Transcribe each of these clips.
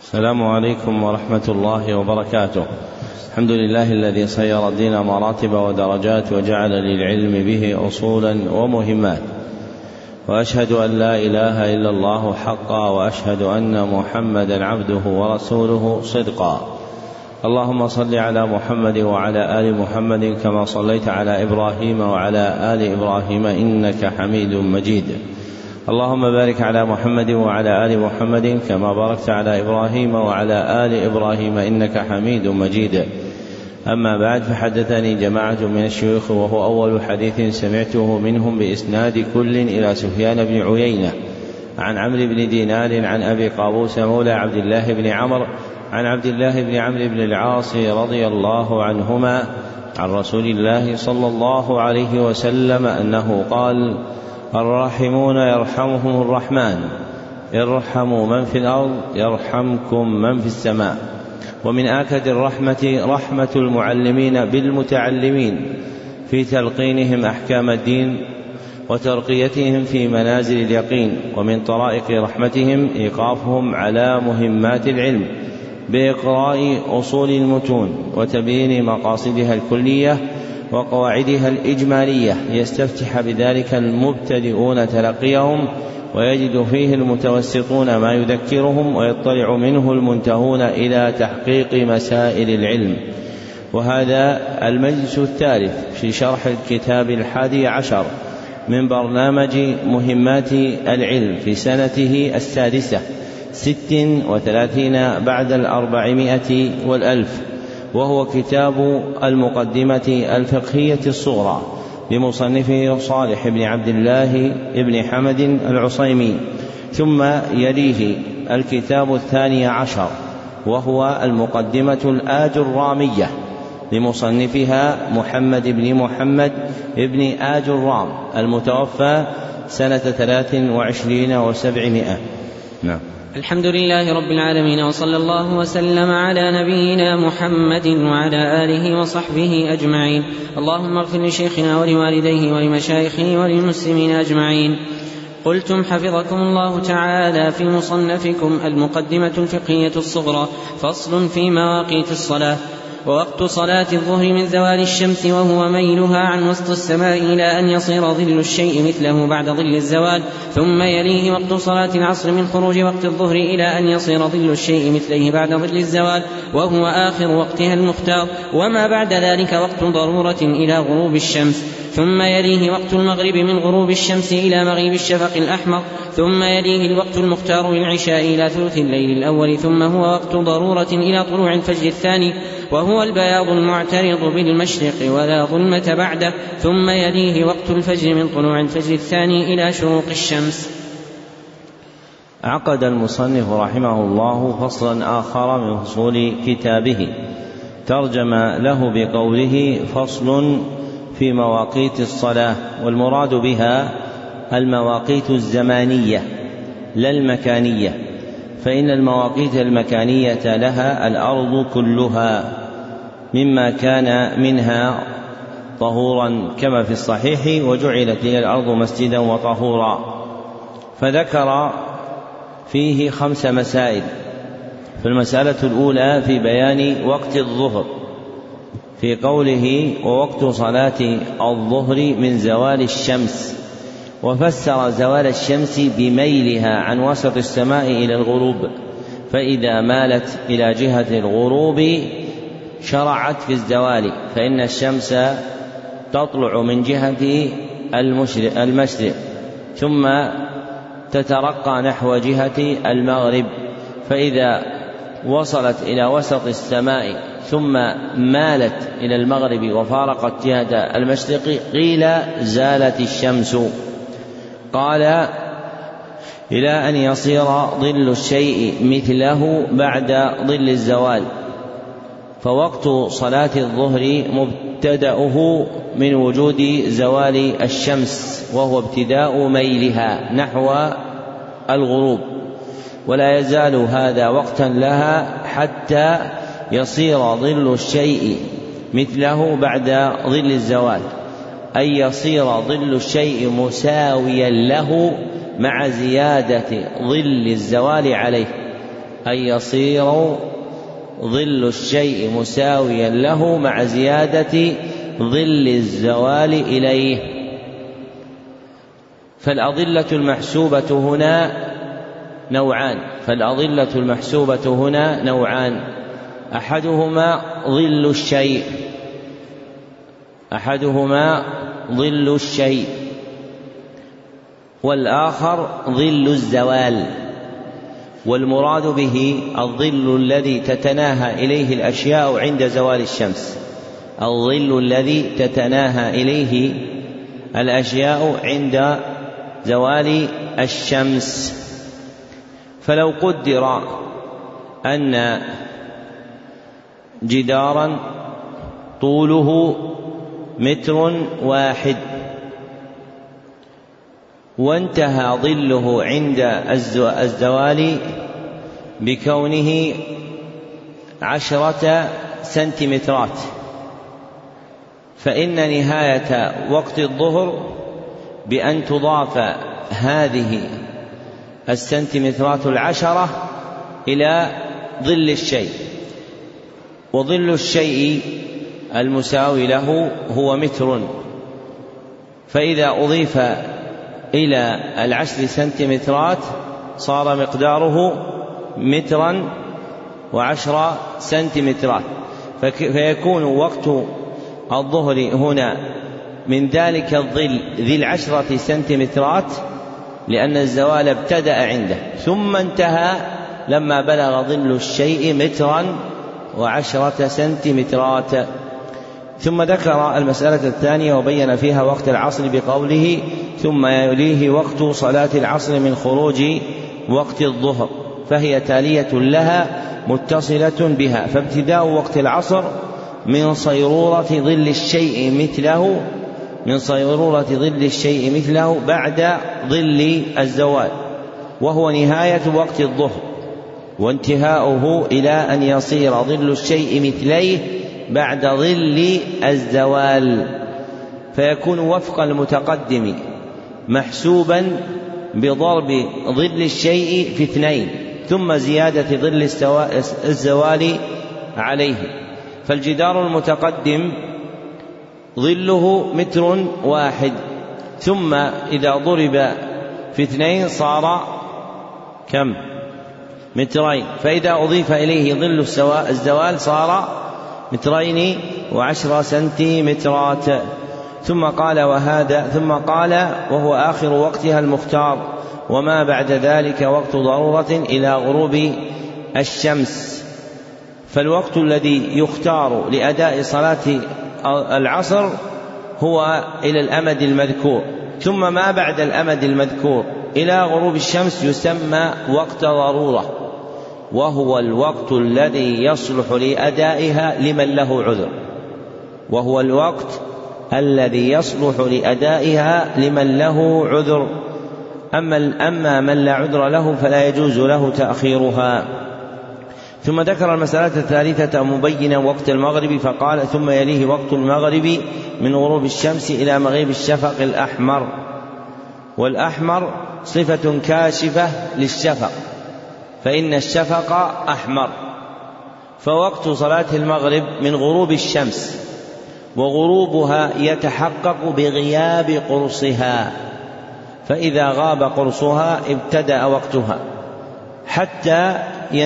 السلام عليكم ورحمة الله وبركاته. الحمد لله الذي صير الدين مراتب ودرجات وجعل للعلم به أصولا ومهمات، وأشهد أن لا إله إلا الله حقا، وأشهد أن محمدا عبده ورسوله صدقا. اللهم صل على محمد وعلى آل محمد كما صليت على إبراهيم وعلى آل إبراهيم إنك حميد مجيد. اللهم بارك على محمد وعلى آل محمد كما باركت على إبراهيم وعلى آل إبراهيم إنك حميد مجيد. أما بعد، فحدثني جماعة من الشيوخ، وهو أول حديث سمعته منهم بإسناد كل إلى سفيان بن عيينة عن عمرو بن دينار عن أبي قابوس مولى عبد الله بن عمرو عن عبد الله بن عمرو بن العاص رضي الله عنهما عن رسول الله صلى الله عليه وسلم أنه قال: الراحمون يرحمهم الرحمن، ارحموا من في الأرض يرحمكم من في السماء. ومن آكد الرحمة رحمة المعلمين بالمتعلمين في تلقينهم أحكام الدين وترقيتهم في منازل اليقين. ومن طرائق رحمتهم إيقافهم على مهمات العلم بإقراء أصول المتون وتبيين مقاصدها الكلية وقواعدها الإجمالية، ليستفتح بذلك المبتدئون تلقيهم، ويجد فيه المتوسطون ما يذكرهم، ويطلع منه المنتهون إلى تحقيق مسائل العلم. وهذا المجلس الثالث في شرح الكتاب 11 من برنامج مهمات العلم في سنته 36 بعد 400 والألف، وهو كتاب المقدمة الفقهية الصغرى لمصنفه صالح بن عبد الله بن حمد العصيمي. ثم يليه الكتاب 12 وهو المقدمة الآجرامية لمصنفها محمد بن محمد بن آجرام المتوفى سنة 23 و700. نعم. الحمد لله رب العالمين، وصلى الله وسلم على نبينا محمد وعلى آله وصحبه أجمعين. اللهم اغفر لشيخنا ولوالديه ولمشايخه وللمسلمين أجمعين. قلتم حفظكم الله تعالى في مصنفكم المقدمة الفقهية الصغرى: فصل في مواقيت الصلاة. ووقت صلاة الظهر من زوال الشمس وهو ميلها عن وسط السماء إلى أن يصير ظل الشيء مثله بعد ظل الزوال. ثم يليه وقت صلاة العصر من خروج وقت الظهر إلى أن يصير ظل الشيء مثله بعد ظل الزوال، وهو آخر وقتها المختار. وما بعد ذلك وقت ضرورة إلى غروب الشمس. ثم يليه وقت المغرب من غروب الشمس إلى مغيب الشفق الأحمر. ثم يليه الوقت المختار للعشاء إلى ثلث الليل الأول. ثم هو وقت ضرورة إلى طلوع الفجر الثاني، وهو البياض المعترض بالمشرق ولا ظلمة بعده. ثم يليه وقت الفجر من طلوع الفجر الثاني إلى شروق الشمس. عقد المصنف رحمه الله فصلا آخر من فصول كتابه، ترجم له بقوله: فصل في مواقيت الصلاة. والمراد بها المواقيت الزمانية لا المكانية، فإن المواقيت المكانية لها الأرض كلها مما كان منها طهورا كما في الصحيح: وجعلت لي الأرض مسجدا وطهورا. فذكر فيه 5 مسائل. فالمسألة الأولى في بيان وقت الظهر في قوله: ووقت صلاة الظهر من زوال الشمس، وفسر زوال الشمس بميلها عن وسط السماء إلى الغروب، فإذا مالت إلى جهة الغروب شرعت في الزوال، فإن الشمس تطلع من جهة المشرق ثم تترقى نحو جهة المغرب، فإذا وصلت إلى وسط السماء ثم مالت إلى المغرب وفارقت جهة المشرق قيل زالت الشمس. قال: إلى أن يصير ظل الشيء مثله بعد ظل الزوال. فوقت صلاة الظهر مبتدأه من وجود زوال الشمس، وهو ابتداء ميلها نحو الغروب، ولا يزال هذا وقتا لها حتى يصير ظل الشيء مثله بعد ظل الزوال، أن يصير ظل الشيء مساويا له مع زيادة ظل الزوال عليه، أن يصير ظل الشيء مساويا له مع زيادة ظل الزوال إليه. فالأظلة المحسوبة هنا نوعان، أحدهما ظل الشيء والآخر ظل الزوال. والمراد به الظل الذي تتناهى إليه الأشياء عند زوال الشمس، الظل الذي تتناهى إليه الأشياء عند زوال الشمس. فلو قدر أن جدارا طوله 1 متر وانتهى ظله عند الزوال بكونه 10 سنتيمترات، فإن نهاية وقت الظهر بأن تضاف هذه السنتيمترات 10 إلى ظل الشيء، وظل الشيء المساوي له هو 1 متر، فإذا أضيف إلى 10 سنتيمترات صار مقداره 1 متر و10 سنتيمترات، فيكون وقت الظهر هنا من ذلك الظل ذي 10 سنتيمترات، لأن الزوال ابتدأ عنده ثم انتهى لما بلغ ظل الشيء 1 متر و10 سنتيمترات. ثم ذكر المسألة الثانية وبين فيها وقت العصر بقوله: ثم يليه وقت صلاة العصر من خروج وقت الظهر، فهي تالية لها متصلة بها. فابتداء وقت العصر من صيرورة ظل الشيء مثله بعد ظل الزوال، وهو نهاية وقت الظهر، وانتهاؤه إلى أن يصير ظل الشيء مثليه بعد ظل الزوال، فيكون وفق المتقدم محسوبا بضرب ظل الشيء في 2 ثم زيادة ظل الزوال عليه. فالجدار المتقدم ظله 1 متر، ثم إذا ضرب في 2 صار كم؟ 2 متر، فإذا أضيف إليه ظل الزوال صار 2 و10 سنتيمترات. ثم قال وهو آخر وقتها المختار، وما بعد ذلك وقت ضرورة إلى غروب الشمس. فالوقت الذي يختار لأداء صلاة العصر هو إلى الأمد المذكور، ثم ما بعد الأمد المذكور إلى غروب الشمس يسمى وقت ضرورة، وهو الوقت الذي يصلح لأدائها لمن له عذر، أما من لا عذر له فلا يجوز له تأخيرها. ثم ذكر المسألة الثالثة مبينا وقت المغرب، فقال: ثم يليه وقت المغرب من غروب الشمس إلى مغيب الشفق الأحمر. والأحمر صفة كاشفة للشفق، فإن الشفق أحمر. فوقت صلاة المغرب من غروب الشمس، وغروبها يتحقق بغياب قرصها، فإذا غاب قرصها ابتدأ وقتها حتى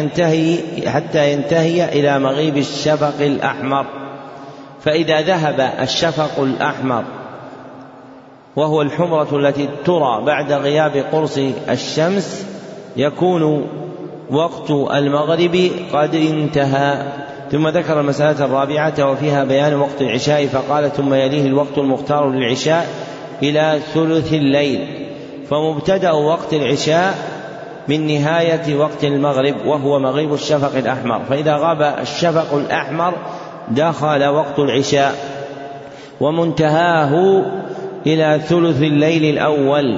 ينتهي إلى مغيب الشفق الأحمر. فإذا ذهب الشفق الأحمر وهو الحمرة التي ترى بعد غياب قرص الشمس يكون وقت المغرب قد انتهى. ثم ذكر المسألة الرابعة وفيها بيان وقت العشاء، فقال: ثم يليه الوقت المختار للعشاء إلى ثلث الليل. فمبتدأ وقت العشاء من نهاية وقت المغرب وهو مغيب الشفق الأحمر، فإذا غاب الشفق الأحمر دخل وقت العشاء، ومنتهاه إلى ثلث الليل الأول.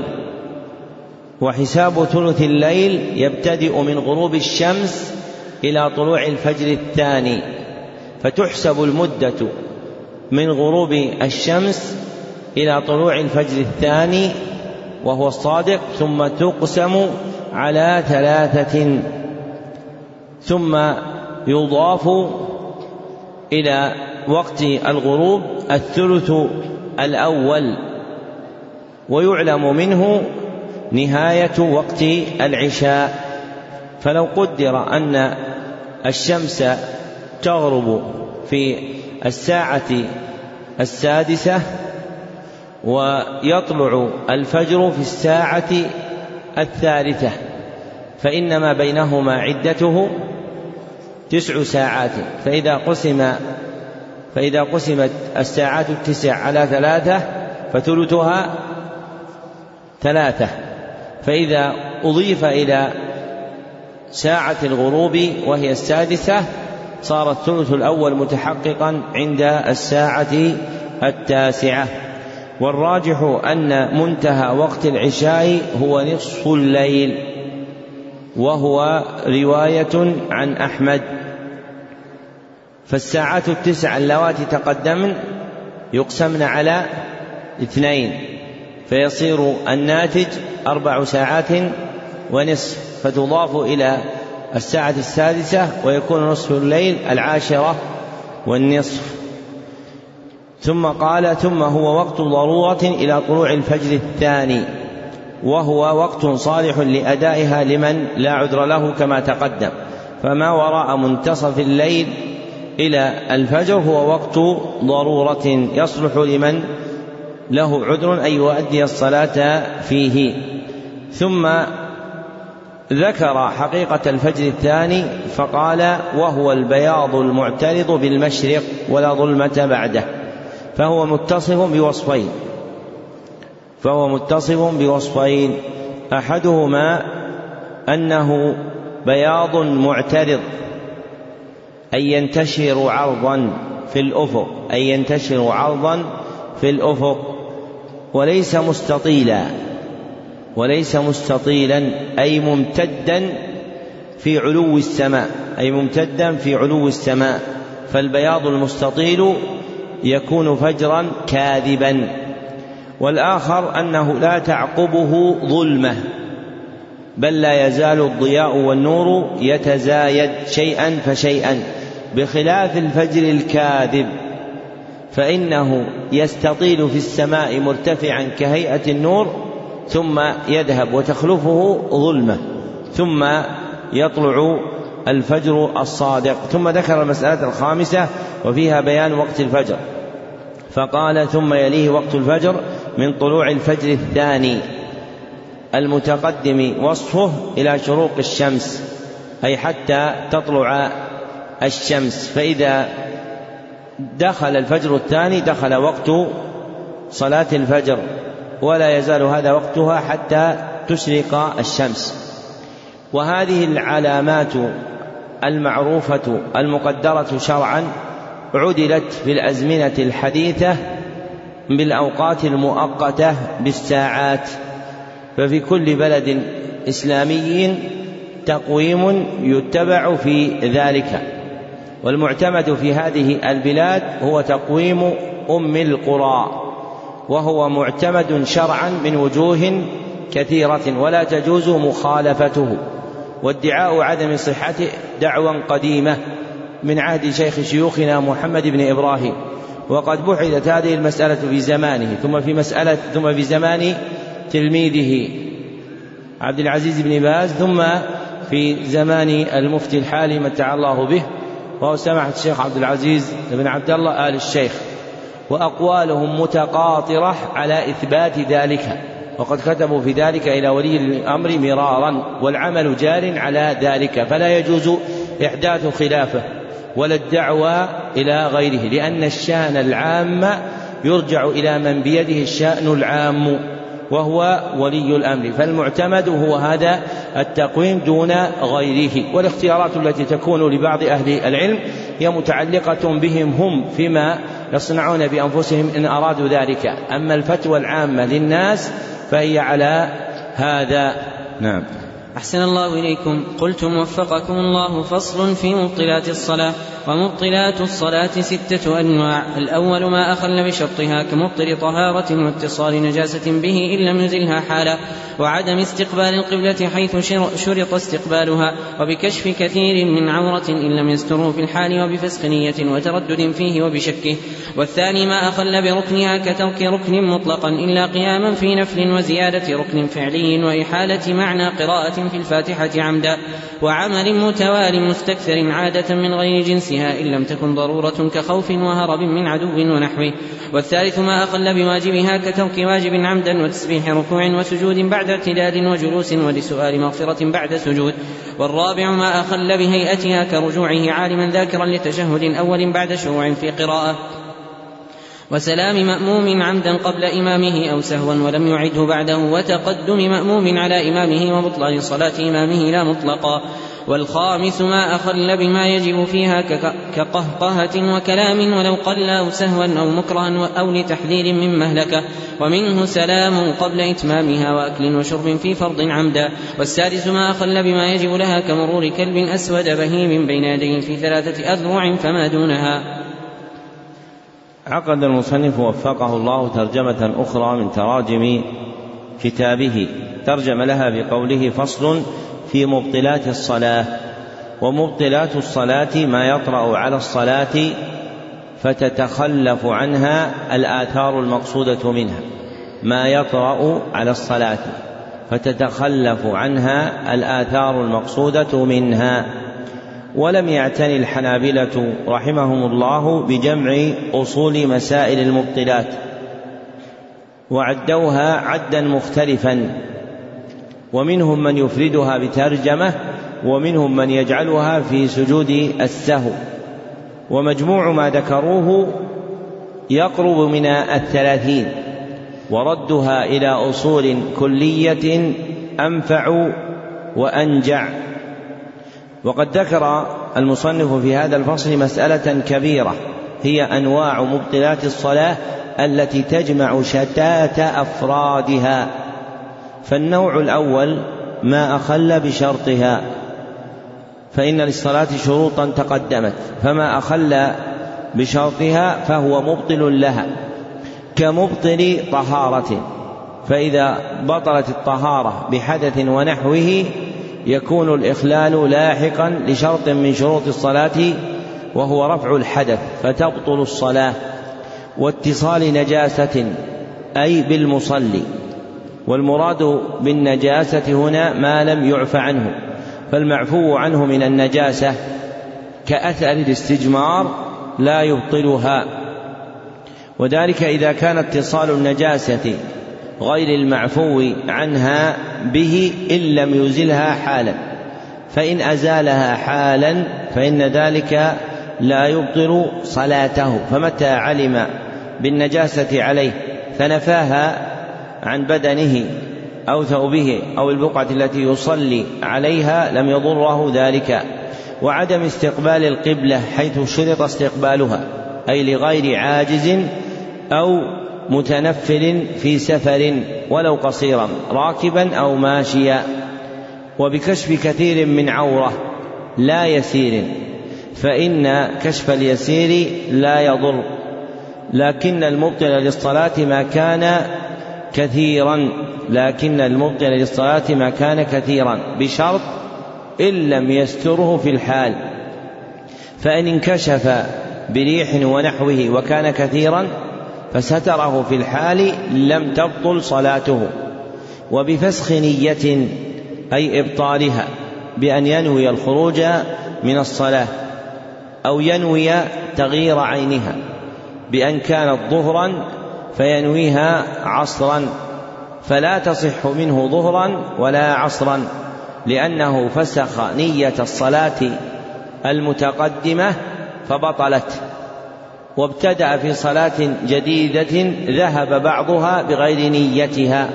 وحساب ثلث الليل يبتدئ من غروب الشمس إلى طلوع الفجر الثاني، فتحسب المدة من غروب الشمس إلى طلوع الفجر الثاني وهو الصادق، ثم تقسم على 3، ثم يضاف إلى وقت الغروب الثلث الأول، ويعلم منه نهاية وقت العشاء. فلو قدر أن الشمس تغرب في 6:00 ويطلع الفجر في 3:00 فإن ما بينهما عدته 9 ساعات. فإذا قسمت 9 على 3 فثلثها 3. فإذا أضيف إلى ساعة الغروب وهي 6 صار الثلث الأول متحققا عند 9:00. والراجح أن منتهى وقت العشاء هو نصف الليل، وهو رواية عن أحمد. فالساعات 9 اللواتي تقدمن يقسمن على 2 فيصير الناتج 4 ساعات ونصف، فتضاف إلى 6:00 ويكون نصف الليل 10:30. ثم قال: ثم هو وقت ضرورة إلى طلوع الفجر الثاني، وهو وقت صالح لأدائها لمن لا عذر له كما تقدم. فما وراء منتصف الليل إلى الفجر هو وقت ضرورة يصلح لمن له عذر أن يؤدي الصلاة فيه. ثم ذكر حقيقة الفجر الثاني فقال: وهو البياض المعترض بالمشرق ولا ظلمة بعده. فهو متصف بوصفين أحدهما أنه بياض معترض أي ينتشر عرضا في الأفق وليس مستطيلا أي ممتدا في علو السماء. فالبياض المستطيل يكون فجرا كاذبا. والآخر أنه لا تعقبه ظلمة، بل لا يزال الضياء والنور يتزايد شيئا فشيئا، بخلاف الفجر الكاذب فإنه يستطيل في السماء مرتفعا كهيئة النور ثم يذهب وتخلفه ظلمة ثم يطلع الفجر الصادق. ثم ذكر المسألة الخامسة وفيها بيان وقت الفجر، فقال: ثم يليه وقت الفجر من طلوع الفجر الثاني المتقدم وصفه إلى شروق الشمس، أي حتى تطلع الشمس. فإذا دخل الفجر الثاني دخل وقت صلاة الفجر، ولا يزال هذا وقتها حتى تشرق الشمس. وهذه العلامات المعروفة المقدرة شرعا عدلت في الأزمنة الحديثة بالأوقات المؤقتة بالساعات. ففي كل بلد إسلامي تقويم يتبع في ذلك، والمعتمد في هذه البلاد هو تقويم أم القرى، وهو معتمد شرعا من وجوه كثيرة ولا تجوز مخالفته. وادعاء عدم صحته دعوى قديمة من عهد شيخ شيوخنا محمد بن إبراهيم، وقد بحثت هذه المسألة في زمانه ثم في زمان تلميذه عبد العزيز بن باز، ثم في زمان المفتي الحالي متع الله به وهو سماحة الشيخ عبد العزيز بن عبد الله آل الشيخ، وأقوالهم متقاطرة على إثبات ذلك، وقد كتبوا في ذلك إلى ولي الأمر مرارا، والعمل جار على ذلك، فلا يجوز إحداث خلافه ولا الدعوى إلى غيره، لأن الشأن العام يرجع إلى من بيده الشأن العام وهو ولي الأمر. فالمعتمد هو هذا التقويم دون غيره. والاختيارات التي تكون لبعض أهل العلم هي متعلقة بهم هم فيما يصنعون بأنفسهم إن أرادوا ذلك، أما الفتوى العامة للناس فهي على هذا. نعم. أحسن الله إليكم. قلتم وفقكم الله: فصل في مبطلات الصلاة. ومبطلات الصلاة 6 أنواع: الأول ما أخل بشرطها كمبطل طهارة واتصال نجاسة به إن لم يزلها حالا، وعدم استقبال القبلة حيث شرط استقبالها، وبكشف كثير من عورة إن لم يستره في الحال، وبفسخ نية وتردد فيه وبشكه. والثاني ما أخل بركنها كترك ركن مطلقا إلا قياما في نفل وزيادة ركن فعلي وإحالة معنى قراءة في الفاتحة عمدا، وعمل متوال مستكثر عادة من غير جنسها إن لم تكن ضرورة كخوف وهرب من عدو ونحوه. والثالث ما أخل بواجبها كترك واجب عمدا وتسبيح ركوع وسجود بعد اعتداد وجلوس ولسؤال مغفرة بعد سجود. والرابع ما أخل بهيئتها كرجوعه عالما ذاكرا لتشهد أول بعد شروع في قراءة، وسلام مأموم عمدا قبل إمامه أو سهوا ولم يعده بعده، وتقدم مأموم على إمامه وبطلان صلاة إمامه لا مطلقا. والخامس ما أخل بما يجب فيها كقهقهة وكلام ولو قل أو سهوا أو مكرها أو لتحذير من مهلكة، ومنه سلام قبل إتمامها وأكل وشرب في فرض عمدا. والسادس ما أخل بما يجب لها كمرور كلب أسود بهيم بين يديه في 3 أذرع فما دونها. عقد المصنف وفقه الله ترجمة أخرى من تراجم كتابه، ترجم لها بقوله: فصل في مبطلات الصلاة. ومبطلات الصلاة ما يطرأ على الصلاة فتتخلف عنها الآثار المقصودة منها، ما يطرأ على الصلاة فتتخلف عنها الآثار المقصودة منها. ولم يعتني الحنابلة رحمهم الله بجمع أصول مسائل المبطلات، وعدوها عدا مختلفا، ومنهم من يفردها بترجمة، ومنهم من يجعلها في سجود السهو. ومجموع ما ذكروه يقرب من 30، وردها إلى أصول كلية أنفع وأنجع. وقد ذكر المصنف في هذا الفصل مسألة كبيرة، هي أنواع مبطلات الصلاة التي تجمع شتات أفرادها. فالنوع الأول ما أخل بشرطها، فإن للصلاة شروطا تقدمت، فما أخل بشرطها فهو مبطل لها، كمبطل طهارة، فإذا بطلت الطهارة بحدث ونحوه يكون الإخلال لاحقا لشرط من شروط الصلاة وهو رفع الحدث فتبطل الصلاة. واتصال نجاسة أي بالمصلي، والمراد بالنجاسة هنا ما لم يعف عنه، فالمعفو عنه من النجاسة كأثر الاستجمار لا يبطلها، وذلك إذا كان اتصال النجاسة غير المعفو عنها به إن لم يزلها حالا، فإن أزالها حالا فإن ذلك لا يبطل صلاته. فمتى علم بالنجاسة عليه فنفاها عن بدنه أو ثوبه أو البقعة التي يصلي عليها لم يضره ذلك. وعدم استقبال القبلة حيث شرط استقبالها، أي لغير عاجز أو متنفل في سفر ولو قصيرا راكبا أو ماشيا. وبكشف كثير من عورة لا يسير، فإن كشف اليسير لا يضر، لكن المبطل للصلاة ما كان كثيرا، بشرط إن لم يستره في الحال. فإن انكشف بريح ونحوه وكان كثيرا فستره في الحال لم تبطل صلاته. وبفسخ نية أي إبطالها، بأن ينوي الخروج من الصلاة أو ينوي تغيير عينها، بأن كانت ظهرا فينويها عصرا، فلا تصح منه ظهرا ولا عصرا، لأنه فسخ نية الصلاة المتقدمة فبطلت، وابتدأ في صلاة جديدة ذهب بعضها بغير نيتها.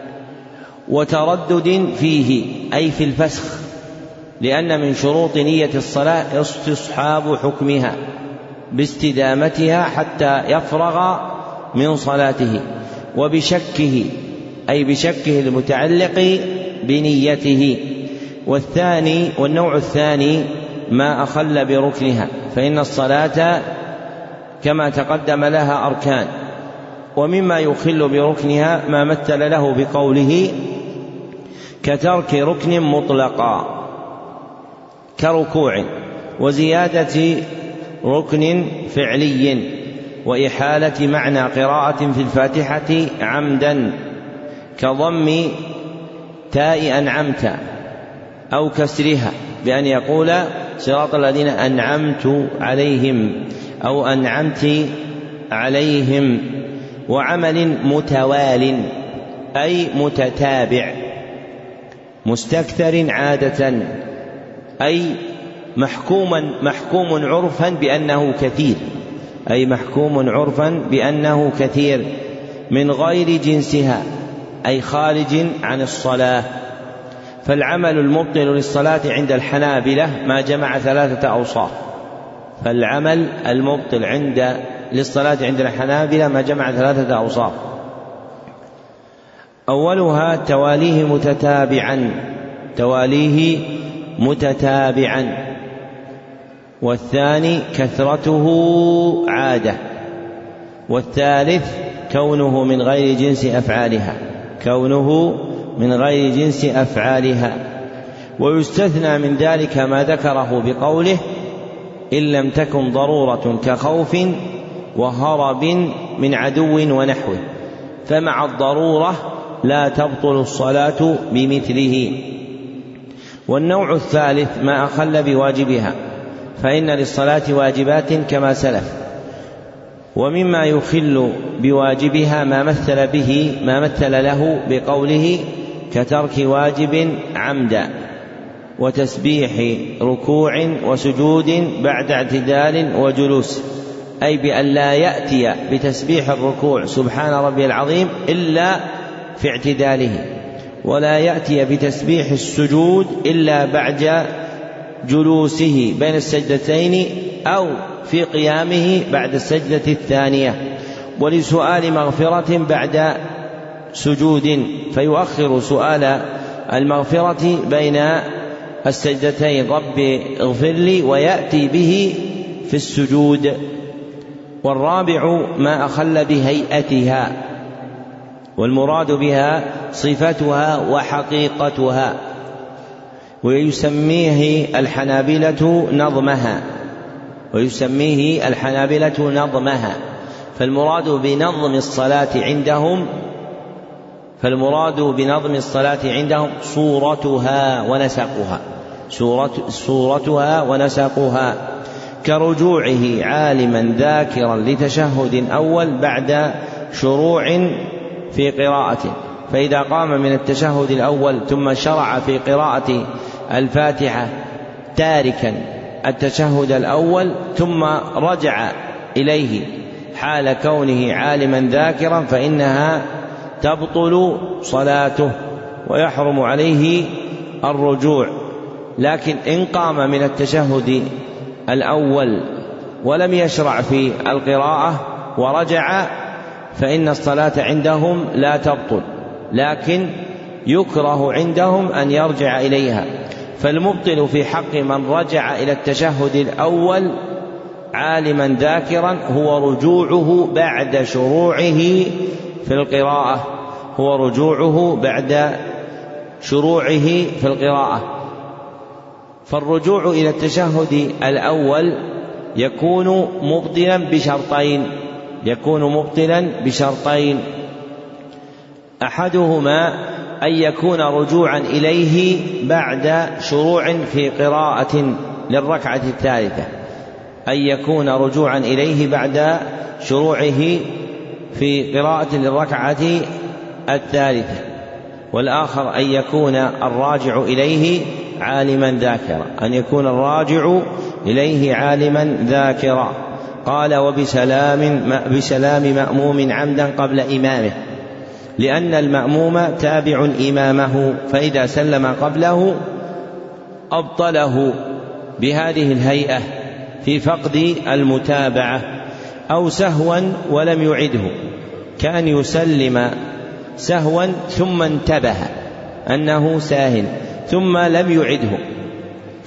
وتردد فيه أي في الفسخ، لأن من شروط نية الصلاة استصحاب حكمها باستدامتها حتى يفرغ من صلاته. وبشكه أي بشكه المتعلق بنيته. والنوع الثاني ما أخل بركنها، فإن الصلاة كما تقدم لها أركان، ومما يخل بركنها ما مثل له بقوله كترك ركن مطلقا كركوع وزيادة ركن فعلي وإحالة معنى قراءة في الفاتحة عمدا كضم تاء أنعمت أو كسرها بأن يقول صراط الذين أنعمت عليهم أو أنعمت عليهم، وعمل متوال أي متتابع مستكثر عادة أي محكوم عرفا بأنه كثير، أي محكوم عرفا بأنه كثير من غير جنسها أي خارج عن الصلاة. فالعمل المبطل للصلاة عند الحنابلة ما جمع 3 أوصاف، فالعمل المبطل للصلاة عند الحنابلة ما جمع 3 أوصاف. أولها تواليه متتابعا، والثاني كثرته عادة، والثالث كونه من غير جنس أفعالها. ويستثنى من ذلك ما ذكره بقوله إن لم تكن ضرورة كخوف وهرب من عدو ونحوه، فمع الضرورة لا تبطل الصلاة بمثله. والنوع الثالث ما أخل بواجبها، فإن للصلاة واجبات كما سلف، ومما يخل بواجبها ما مثل له بقوله كترك واجب عمدا وتسبيح ركوع وسجود بعد اعتدال وجلوس، أي بأن لا يأتي بتسبيح الركوع سبحان ربي العظيم إلا في اعتداله، ولا يأتي بتسبيح السجود إلا بعد جلوسه بين السجدتين أو في قيامه بعد السجدة الثانية، ولسؤال مغفرة بعد سجود فيؤخر سؤال المغفرة بين السجدتين رب اغفر لي ويأتي به في السجود. والرابع ما أخل بهيئتها، والمراد بها صفتها وحقيقتها، ويسميه الحنابلة نظمها. فالمراد بنظم الصلاة عندهم صورتها ونسقها كرجوعه عالما ذاكرا لتشهد أول بعد شروع في قراءته، فإذا قام من التشهد الأول ثم شرع في قراءة الفاتحة تاركا التشهد الأول ثم رجع إليه حال كونه عالما ذاكرا فإنها تبطل صلاته ويحرم عليه الرجوع. لكن إن قام من التشهد الأول ولم يشرع في القراءة ورجع فإن الصلاة عندهم لا تبطل، لكن يكره عندهم أن يرجع إليها. فالمبطل في حق من رجع إلى التشهد الأول عالما ذاكرا هو رجوعه بعد شروعه في القراءة. فالرجوع إلى التشهد الأول يكون مبطلا بشرطين، أحدهما أن يكون رجوعا إليه بعد شروع في قراءة للركعة الثالثة، أن يكون رجوعا إليه بعد شروعه في قراءة للركعة الثالثة. والآخر أن يكون الراجع إليه عالما ذاكرا. قال وبسلام مأموم عمدا قبل إمامه، لأن المأموم تابع إمامه، فإذا سلم قبله أبطله بهذه الهيئة في فقد المتابعة، أو سهوا ولم يعده، كأن يسلم سهوا ثم انتبه أنه ساهٍ ثم لم يعده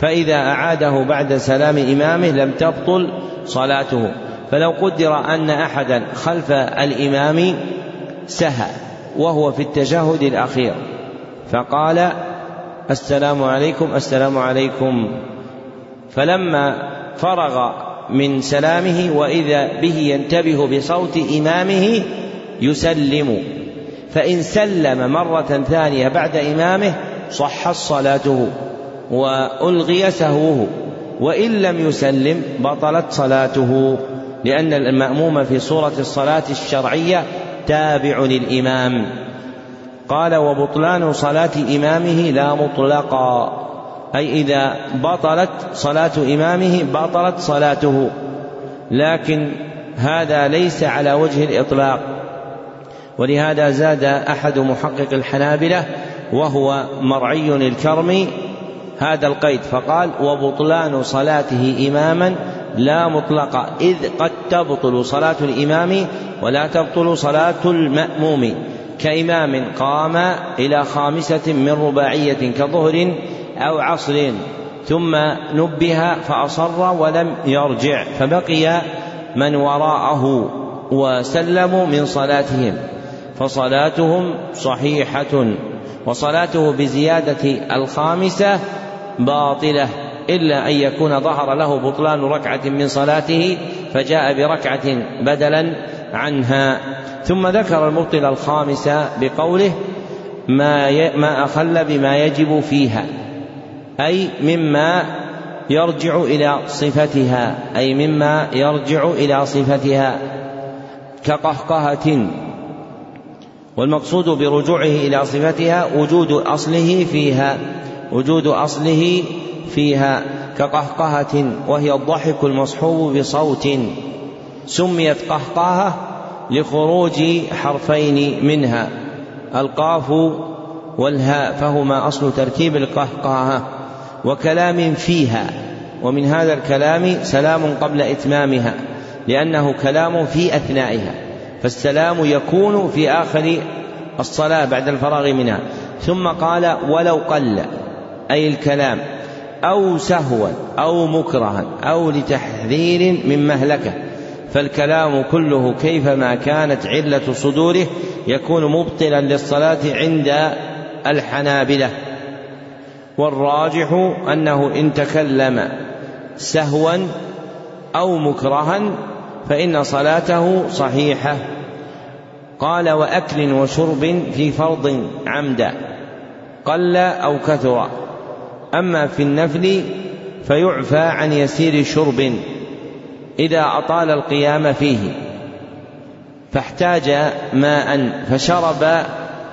فإذا أعاده بعد سلام إمامه لم تبطل صلاته. فلو قدر أن أحدا خلف الإمام سهى وهو في التشهد الأخير فقال السلام عليكم السلام عليكم، فلما فرغ من سلامه وإذا به ينتبه بصوت إمامه يسلم، فإن سلم مرة ثانية بعد إمامه صحت صلاته وألغي سهوه، وإن لم يسلم بطلت صلاته، لأن المأموم في صورة الصلاة الشرعية تابع للإمام. قال وبطلان صلاة إمامه لا مطلقا، أي إذا بطلت صلاة إمامه بطلت صلاته، لكن هذا ليس على وجه الإطلاق، ولهذا زاد أحد محقق الحنابلة وهو مرعي الكرمي هذا القيد فقال وبطلان صلاته إماما لا مطلقا، إذ قد تبطل صلاة الإمام ولا تبطل صلاة المأموم، كإمام قام إلى 5 من رباعية كظهر أو عصر ثم نبه فأصر ولم يرجع فبقي من وراءه وسلموا من صلاتهم فصلاتهم صحيحة، وصلاته بزيادة 5 باطلة، إلا أن يكون ظهر له بطلان ركعة من صلاته فجاء بركعة بدلا عنها. ثم ذكر المبطل 5 بقوله ما أخل بما يجب فيها، أي مما يرجع إلى صفتها، أي مما يرجع إلى صفتها كقهقهة، والمقصود برجوعه إلى صفتها وجود أصله فيها كقهقهة، وهي الضحك المصحوب بصوت، سميت قهقهة لخروج حرفين منها القاف والهاء فهما أصل تركيب القهقهة، وكلام فيها، ومن هذا الكلام سلام قبل إتمامها لأنه كلام في أثنائها، فالسلام يكون في آخر الصلاة بعد الفراغ منها. ثم قال ولو قل، أي الكلام أو سهوا أو مكرها أو لتحذير من مهلكة، فالكلام كله كيفما كانت علة صدوره يكون مبطلا للصلاة عند الحنابلة، والراجح أنه إن تكلم سهوا أو مكرها فإن صلاته صحيحة. قال وأكل وشرب في فرض عمدا قل أو كثر، أما في النفل فيعفى عن يسير شرب إذا أطال القيام فيه فاحتاج ماء فشرب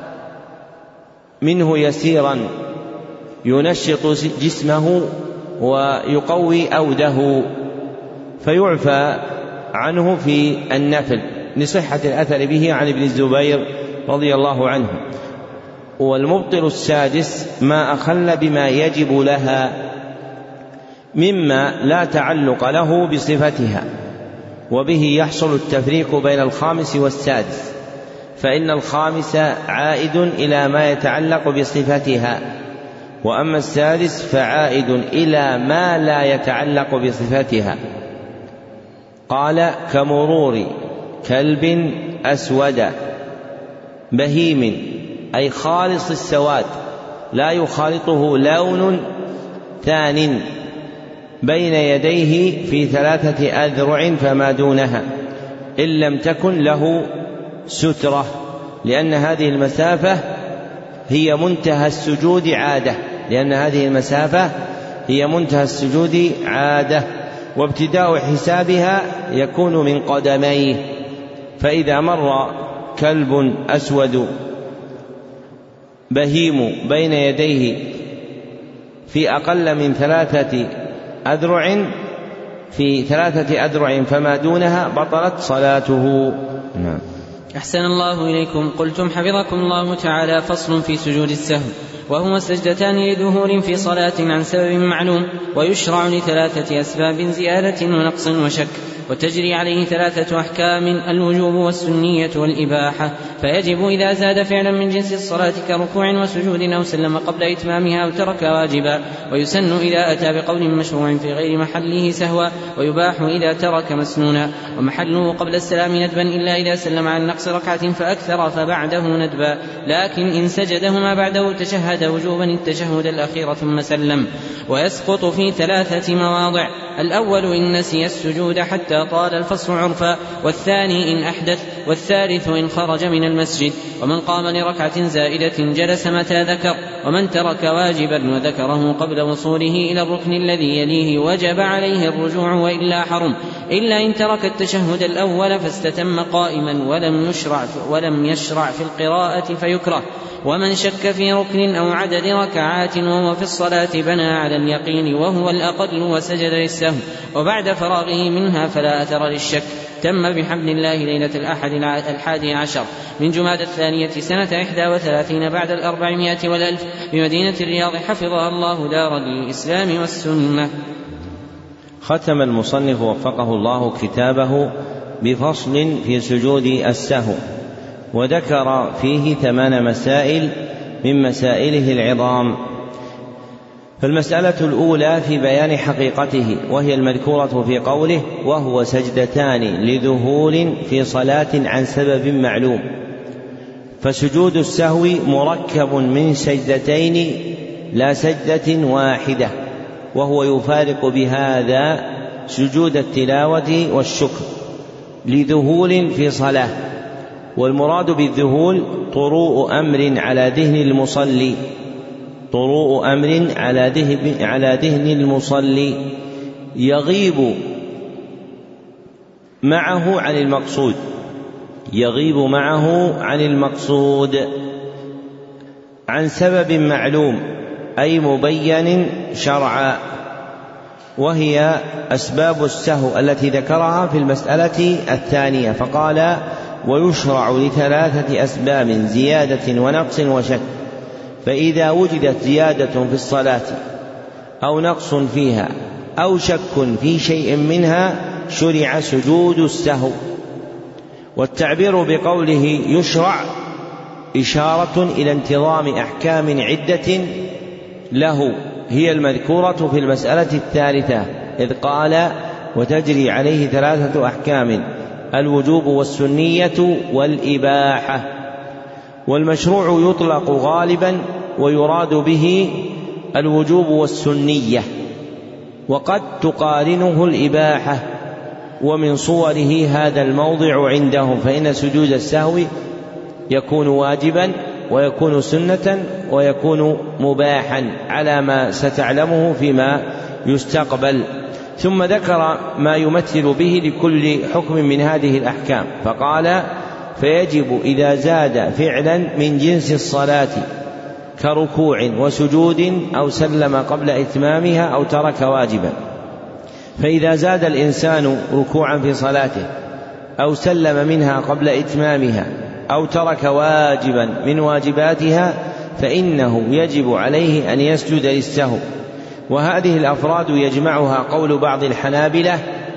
منه يسيرا ينشط جسمه ويقوي أوده فيعفى عنه في النفل لصحة الأثر به عن ابن الزبير رضي الله عنه. والمبطل 6 ما أخل بما يجب لها مما لا تعلق له بصفتها، وبه يحصل التفريق بين 5 و6، فإن 5 عائد إلى ما يتعلق بصفتها، وأما 6 فعائد إلى ما لا يتعلق بصفتها. قال كمرور كلب أسود بهيم، أي خالص السواد لا يخالطه لون ثان بين يديه في 3 أذرع فما دونها إن لم تكن له سترة، لأن هذه المسافة هي منتهى السجود عادة، وابتداء حسابها يكون من قدميه، فإذا مر كلب أسود بهيم بين يديه في أقل من 3 أذرع في 3 أذرع فما دونها بطلت صلاته. نعم. أحسن الله إليكم. قلتم حفظكم الله تعالى فصل في سجود السهو، وهما سجدتان لظهور في صلاة عن سبب معلوم، ويشرع ل3 أسباب زيادة ونقص وشك. وتجري عليه 3 أحكام: الوجوب والسنية والإباحة. فيجب إذا زاد فعلا من جنس الصلاة كركوع وسجود أو سلم قبل إتمامها أو ترك واجبا، ويسن إذا أتى بقول مشروع في غير محله سهوا، ويباح إذا ترك مسنونا، ومحله قبل السلام ندبا إلا إذا سلم عن نقص ركعة فأكثر فبعده ندبا، لكن إن سجدهما بعده تشهد وجوبا التشهد الأخير ثم سلم. ويسقط في 3 مواضع: الأول إن نسي السجود حتى طال الفصل عرفا، والثاني إن أحدث، والثالث إن خرج من المسجد. ومن قام لركعة زائدة جلس متى ذكر، ومن ترك واجبا وذكره قبل وصوله إلى الركن الذي يليه وجب عليه الرجوع وإلا حرم، إلا إن ترك التشهد الأول فاستتم قائما ولم يشرع في القراءة فيكره. ومن شك في ركن أو عدد ركعات وهو في الصلاة بنى على اليقين وهو الأقل وسجد للسهو، وبعد فراغه منها فلا أثر للشك. تم بحمد الله ليلة الأحد 11 من جمادى الثانية سنة 31 بعد 400 والألف بمدينة الرياض، حفظها الله دار للإسلام والسنة. ختم المصنف وفقه الله كتابه بفصل في سجود السهو، وذكر فيه 8 مسائل من مسائله العظام. فالمسألة الأولى في بيان حقيقته، وهي المذكورة في قوله: وهو سجدتان لذهول في صلاة عن سبب معلوم. فسجود السهو مركب من سجدتين لا سجدة واحدة، وهو يفارق بهذا سجود التلاوة والشكر لذهول في صلاة. والمراد بالذهول طروء أمر على ذهن المصلي، طروء أمر على ذهن المصلي يغيب معه عن المقصود عن سبب معلوم، أي مبين شرعا، وهي أسباب السهو التي ذكرها في المسألة الثانية. فقال: ويشرع ل3 أسباب: زيادة ونقص وشك. فإذا وجدت زيادة في الصلاة أو نقص فيها أو شك في شيء منها شرع سجود السهو. والتعبير بقوله يشرع إشارة إلى انتظام أحكام عدة له، هي المذكورة في المسألة الثالثة، إذ قال: وتجري عليه 3 أحكام: الوجوب والسنية والإباحة. والمشروع يطلق غالبا ويراد به الوجوب والسنية، وقد تقارنه الإباحة، ومن صوره هذا الموضع عندهم، فإن سجود السهو يكون واجبا ويكون سنة ويكون مباحا على ما ستعلمه فيما يستقبل. ثم ذكر ما يمثل به لكل حكم من هذه الأحكام، فقال: فيجب إذا زاد فعلا من جنس الصلاة كركوع وسجود أو سلم قبل إتمامها أو ترك واجبا. فإذا زاد الإنسان ركوعا في صلاته أو سلم منها قبل إتمامها أو ترك واجبا من واجباتها فإنه يجب عليه أن يسجد للسهو. وهذه الأفراد يجمعها قول بعض الحنابلة: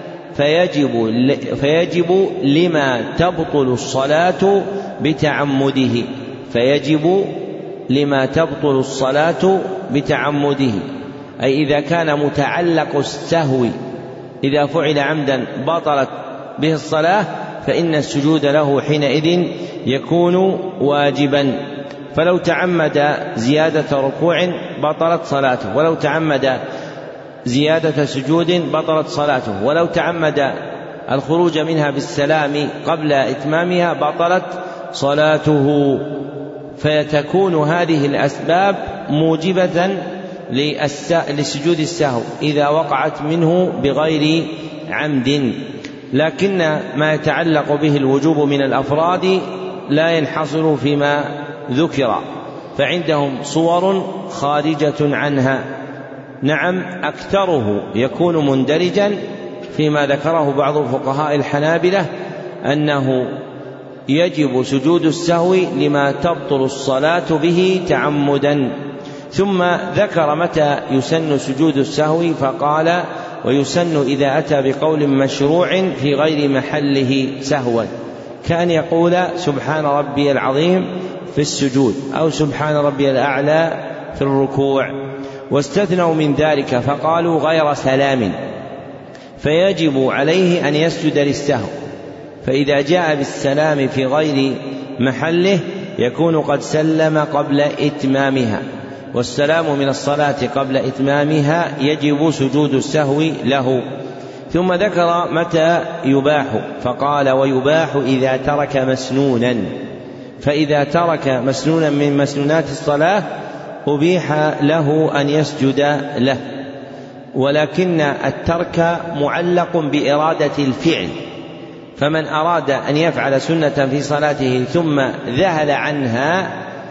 فيجب لما تبطل الصلاة بتعمده، فيجب لما تبطل الصلاة بتعمده، أي إذا كان متعلق السهو إذا فعل عمدا بطلت به الصلاة فإن السجود له حينئذ يكون واجبا. فلو تعمد زيادة ركوع بطلت صلاته، ولو تعمد زيادة سجود بطلت صلاته، ولو تعمد الخروج منها بالسلام قبل إتمامها بطلت صلاته. فتكون هذه الأسباب موجبة لسجود السهو إذا وقعت منه بغير عمد. لكن ما يتعلق به الوجوب من الأفراد لا ينحصر فيما ذكر، فعندهم صور خارجة عنها. نعم، أكثره يكون مندرجا فيما ذكره بعض فقهاء الحنابلة أنه يجب سجود السهو لما تبطل الصلاة به تعمدا. ثم ذكر متى يسن سجود السهو، فقال: ويسن إذا أتى بقول مشروع في غير محله سهوا، كان يقول سبحان ربي العظيم في السجود أو سبحان ربي الأعلى في الركوع. واستثنوا من ذلك فقالوا غير سلام، فيجب عليه أن يسجد للسهو، فإذا جاء بالسلام في غير محله يكون قد سلم قبل إتمامها، والسلام من الصلاة قبل إتمامها يجب سجود السهو له. ثم ذكر متى يباح فقال ويباح إذا ترك مسنونا، فإذا ترك مسنونا من مسنونات الصلاة أبيح له أن يسجد له، ولكن الترك معلق بإرادة الفعل، فمن أراد أن يفعل سنة في صلاته ثم ذهل عنها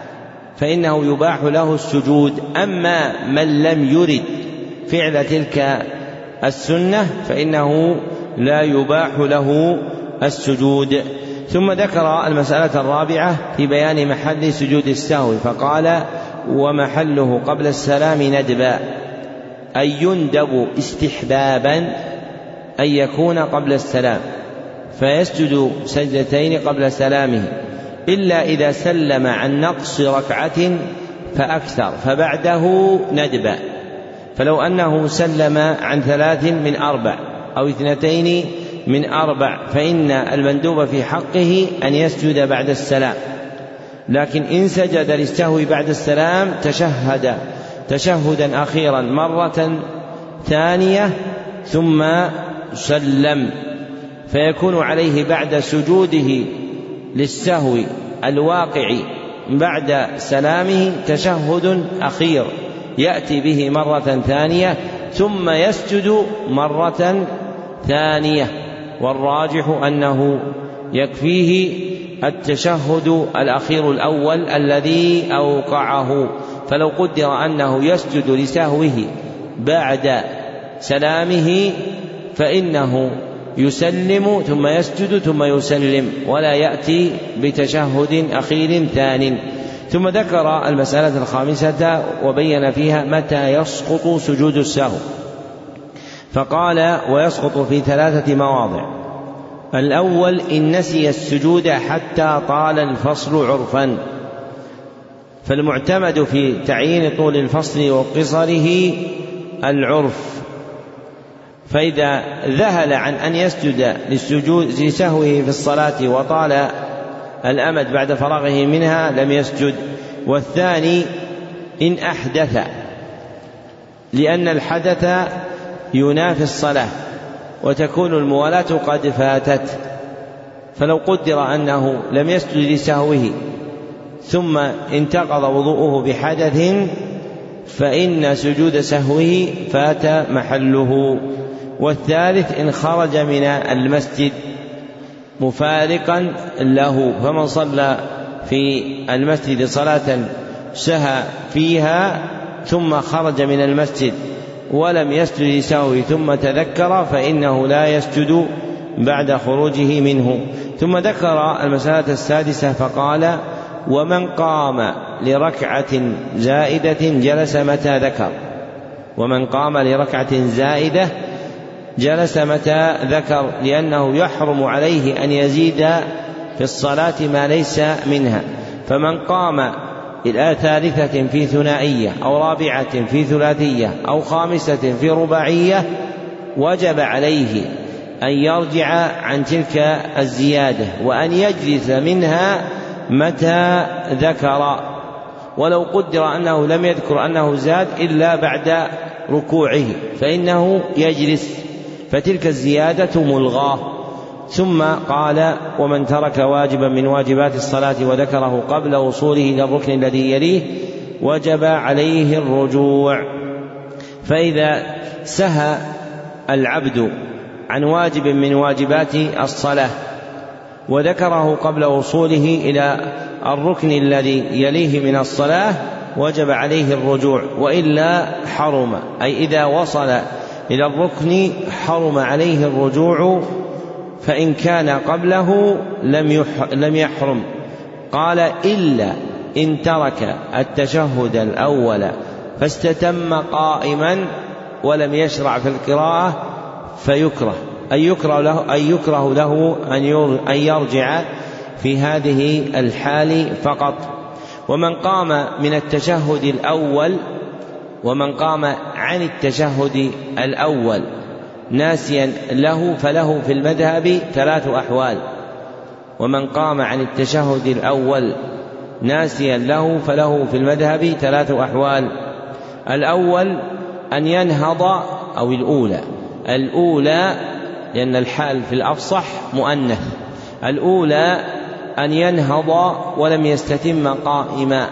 فإنه يباح له السجود. أما من لم يرد فعل تلك السنة فإنه لا يباح له السجود. ثم ذكر المسألة الرابعة في بيان محل سجود السهو فقال ومحله قبل السلام ندبا، أي يندب استحبابا أن يكون قبل السلام، فيسجد سجدتين قبل سلامه، إلا إذا سلم عن نقص ركعة فأكثر فبعده ندبا. فلو أنه سلم عن 3 من 4 أو 2 من 4 فإن المندوب في حقه أن يسجد بعد السلام، لكن إن سجد للسهو بعد السلام تشهد تشهدا أخيرا مرة ثانية ثم سلم، فيكون عليه بعد سجوده للسهو الواقع بعد سلامه تشهد أخير يأتي به مرة ثانية ثم يسجد مرة ثانية، والراجح أنه يكفيه التشهد الأخير الأول الذي أوقعه. فلو قدر أنه يسجد لسهوه بعد سلامه فإنه يسلم ثم يسجد ثم يسلم ولا يأتي بتشهد أخير ثان. ثم ذكر المسألة الخامسة وبين فيها متى يسقط سجود السهو، فقال ويسقط في 3 مواضع. الأول إن نسي السجود حتى طال الفصل عرفا، فالمعتمد في تعيين طول الفصل وقصره العرف، فإذا ذهل عن أن يسجد لسهوه في الصلاة وطال الأمد بعد فراغه منها لم يسجد. والثاني إن أحدث، لأن الحدث ينافي الصلاة وتكون الموالاة قد فاتت، فلو قدر أنه لم يسجد لسهوه ثم انتقض وضوءه بحدث فإن سجود سهوه فات محله. والثالث إن خرج من المسجد مفارقا له، فمن صلى في المسجد صلاة سهى فيها ثم خرج من المسجد ولم يسجد لسهوه ثم تذكر فإنه لا يسجد بعد خروجه منه. ثم ذكر المسألة السادسة فقال ومن قام لركعة زائدة جلس متى ذكر، ومن قام لركعة زائدة جلس متى ذكر، لأنه يحرم عليه أن يزيد في الصلاة ما ليس منها. فمن قام إلى 3 في ثنائية أو 4 في ثلاثية أو 5 في رباعية وجب عليه أن يرجع عن تلك الزيادة وأن يجلس منها متى ذكر، ولو قدر أنه لم يذكر أنه زاد إلا بعد ركوعه فإنه يجلس، فتلك الزيادة ملغاة. ثم قال ومن ترك واجبا من واجبات الصلاة وذكره قبل وصوله إلى الركن الذي يليه وجب عليه الرجوع. فإذا سهى العبد عن واجب من واجبات الصلاة وذكره قبل وصوله إلى الركن الذي يليه من الصلاة وجب عليه الرجوع، وإلا حرم، أي إذا وصل إلى الركن حرم عليه الرجوع، فإن كان قبله لم يحرم. قال إلا إن ترك التشهد الأول فاستتم قائما ولم يشرع في القراءة فيكره، أن يكره له أن يرجع في هذه الحال فقط. ومن قام من التشهد الأول ومن قام عن التشهد الأول ناسيا له فله في المذهب 3 أحوال. ومن قام عن التشهد الأول ناسيا له فله في المذهب 3 أحوال. الأول أن ينهض، أو الأولى لأن الحال في الأفصح مؤنث، الأولى أن ينهض ولم يستتم قائما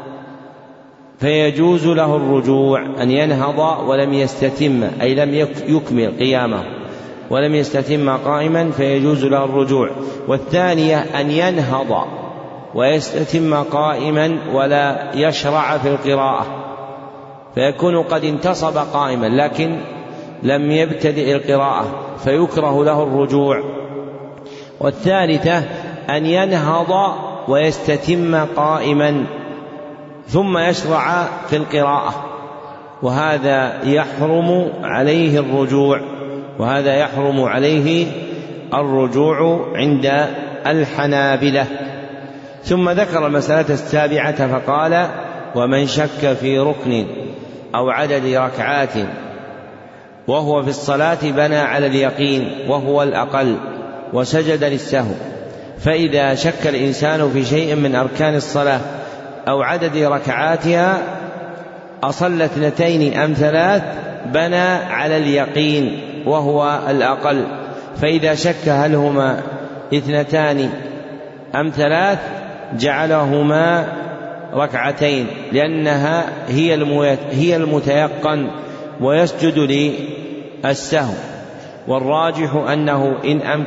فيجوز له الرجوع، أن ينهض ولم يستتم أي لم يكمل قيامه ولم يستتم قائما فيجوز له الرجوع. والثانية أن ينهض ويستتم قائما ولا يشرع في القراءة فيكون قد انتصب قائما لكن لم يبتدئ القراءة فيكره له الرجوع. والثالثة أن ينهض ويستتم قائما ثم يشرع في القراءة، وهذا يحرم عليه الرجوع عند الحنابلة. ثم ذكر المسألة السابعة فقال: ومن شك في ركن أو عدد ركعات وهو في الصلاة بنى على اليقين وهو الأقل وسجد للسهو. فإذا شك الإنسان في شيء من أركان الصلاة أو عدد ركعاتها أصلى 2 أم 3 بنى على اليقين وهو الأقل. فإذا شك هل هما 2 أم 3 جعلهما 2 لأنها هي المتيقن ويسجد للسهو. والراجح أنه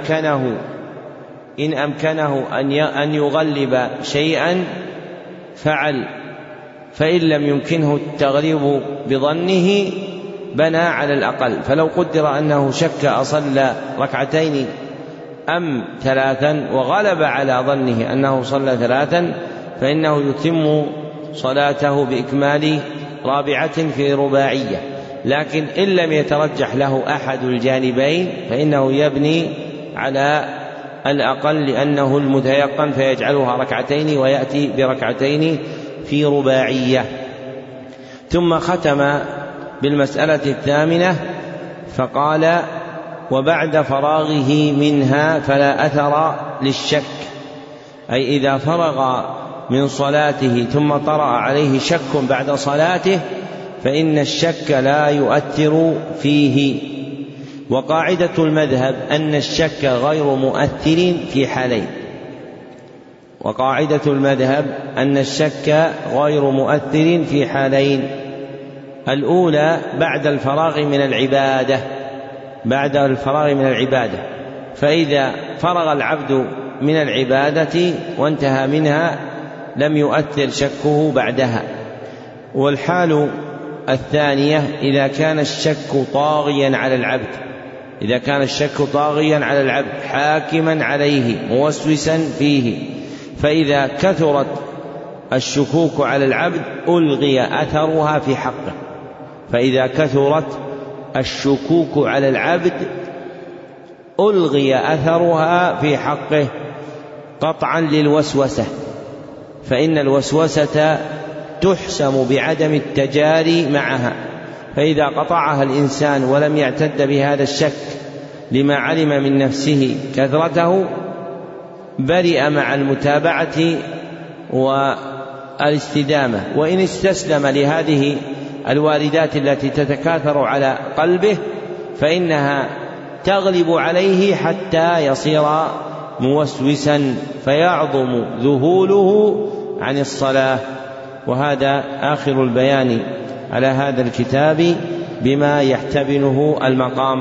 إن أمكنه أن يغلب شيئا فعل، فإن لم يمكنه التغليب بظنه بنى على الأقل. فلو قدر أنه شك أصلى 2 أم 3 وغلب على ظنه أنه صلى 3 فإنه يتم صلاته بإكمال 4 في رباعية. لكن إن لم يترجح له أحد الجانبين فإنه يبني على الأقل لأنه المتيقن فيجعلها 2 ويأتي ب2 في رباعية. ثم ختم بالمسألة الثامنة فقال: وبعد فراغه منها فلا أثر للشك، أي إذا فرغ من صلاته ثم طرأ عليه شك بعد صلاته فإن الشك لا يؤثر فيه. وقاعدة المذهب أن الشك غير مؤثر في حالين. الأولى بعد الفراغ من العبادة، فإذا فرغ العبد من العبادة وانتهى منها لم يؤثر شكه بعدها. والحال الثانية إذا كان الشك طاغيا على العبد حاكما عليه موسوسا فيه، فإذا كثرت الشكوك على العبد ألغي أثرها في حقه قطعا للوسوسة، فإن الوسوسة تحسم بعدم التجاري معها. فإذا قطعها الإنسان ولم يعتد بهذا الشك لما علم من نفسه كثرته برئ مع المتابعة والاستدامة. وإن استسلم لهذه الواردات التي تتكاثر على قلبه فإنها تغلب عليه حتى يصير موسوسا فيعظم ذهوله عن الصلاة. وهذا آخر البيان على هذا الكتاب بما يحتمله المقام.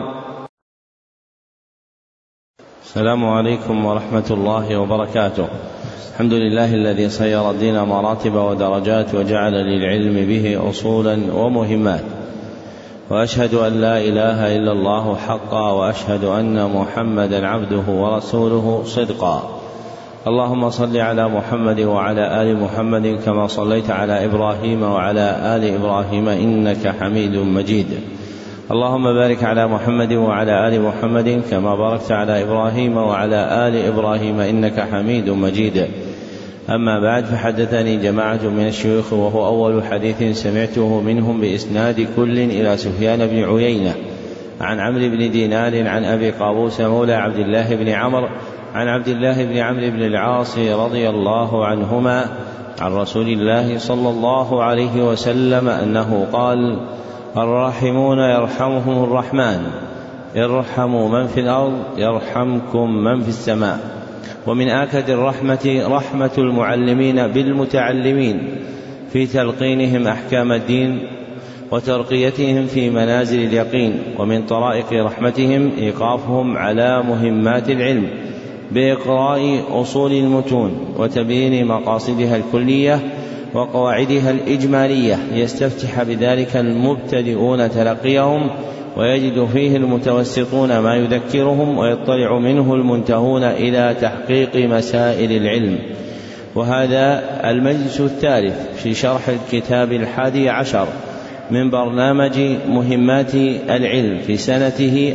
السلام عليكم ورحمة الله وبركاته. الحمد لله الذي صير الدين مراتب ودرجات وجعل للعلم به أصولا ومهمات، وأشهد أن لا إله إلا الله حقا، وأشهد أن محمدا عبده ورسوله صدقا. اللهم صل على محمد وعلى آل محمد كما صليت على إبراهيم وعلى آل إبراهيم إنك حميد مجيد. اللهم بارك على محمد وعلى آل محمد كما باركت على إبراهيم وعلى آل إبراهيم إنك حميد مجيد. أما بعد، فحدثني جماعة من الشيوخ وهو أول حديث سمعته منهم بإسناد كل إلى سفيان بن عيينة عن عمرو بن دينار عن أبي قابوس مولى عبد الله بن عمرو عن عبد الله بن عمرو بن العاص رضي الله عنهما عن رسول الله صلى الله عليه وسلم أنه قال: الراحمون يرحمهم الرحمن، ارحموا من في الأرض يرحمكم من في السماء. ومن آكد الرحمة رحمة المعلمين بالمتعلمين في تلقينهم أحكام الدين وترقيتهم في منازل اليقين. ومن طرائق رحمتهم إيقافهم على مهمات العلم بإقراء أصول المتون وتبيين مقاصدها الكلية وقواعدها الإجمالية، ليستفتح بذلك المبتدئون تلقيهم ويجد فيه المتوسطون ما يذكرهم ويطلع منه المنتهون إلى تحقيق مسائل العلم. وهذا المجلس الثالث في شرح الكتاب 11 من برنامج مهمات العلم في سنته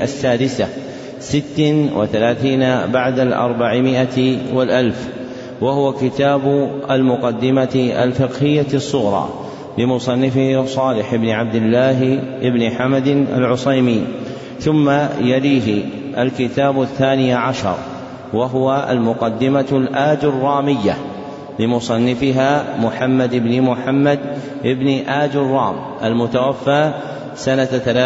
36 بعد 400 والألف، وهو كتاب المقدمة الفقهية الصغرى لمصنفه صالح بن عبد الله بن حمد العصيمي. ثم يليه الكتاب 12 وهو المقدمة الآجرامية لمصنفها محمد بن محمد بن آجرام المتوفى سنة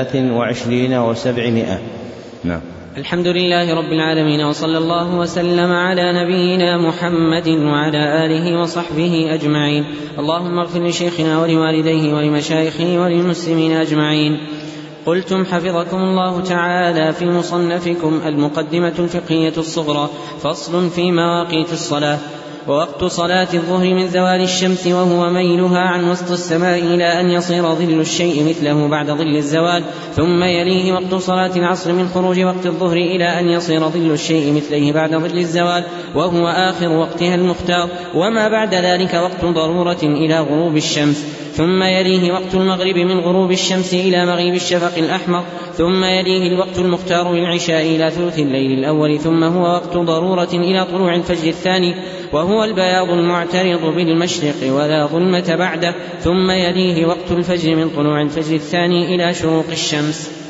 23 و700. نعم. الحمد لله رب العالمين، وصلى الله وسلم على نبينا محمد وعلى آله وصحبه أجمعين. اللهم اغفر لشيخنا ولوالديه ولمشايخه وللمسلمين أجمعين. قلتم حفظكم الله تعالى في مصنفكم المقدمة الفقهية الصغرى: فصل في مواقيت الصلاة. ووقت صلاة الظهر من زوال الشمس وهو ميلها عن وسط السماء إلى أن يصير ظل الشيء مثله بعد ظل الزوال. ثم يليه وقت صلاة العصر من خروج وقت الظهر إلى أن يصير ظل الشيء مثله بعد ظل الزوال وهو آخر وقتها المختار. وما بعد ذلك وقت ضرورة إلى غروب الشمس. ثم يليه وقت المغرب من غروب الشمس إلى مغيب الشفق الأحمر. ثم يليه الوقت المختار للعشاء إلى ثلث الليل الأول. ثم هو وقت ضرورة إلى طلوع الفجر الثاني وهو البياض المعترض بالمشرق ولا ظلمة بعده. ثم يليه وقت الفجر من طلوع الفجر الثاني إلى شروق الشمس.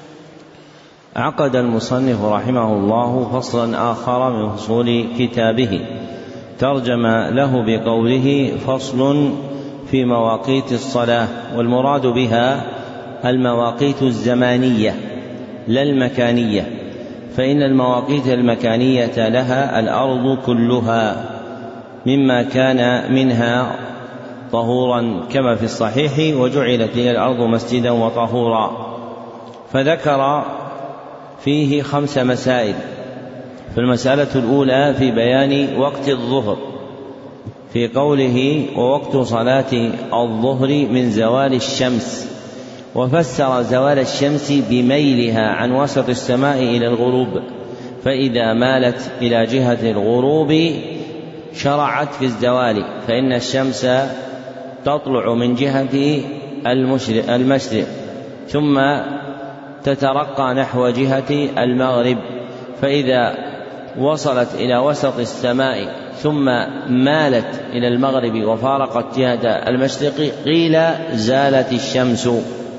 عقد المصنف رحمه الله فصلا آخر من فصول كتابه، ترجم له بقوله: فصل في مواقيت الصلاة. والمراد بها المواقيت الزمانية لا المكانية، فإن المواقيت المكانية لها الأرض كلها مما كان منها طهورا كما في الصحيح: وجعلت لي الأرض مسجدا وطهورا. فذكر فيه 5 مسائل. فالمسألة الأولى في بيان وقت الظهر في قوله: ووقت صلاة الظهر من زوال الشمس، وفسر زوال الشمس بميلها عن وسط السماء إلى الغروب، فإذا مالت إلى جهة الغروب شرعت في الزوال، فإن الشمس تطلع من جهة المشرق ثم تترقى نحو جهة المغرب، فإذا وصلت إلى وسط السماء ثم مالت إلى المغرب وفارقت جهة المشرق قيل زالت الشمس.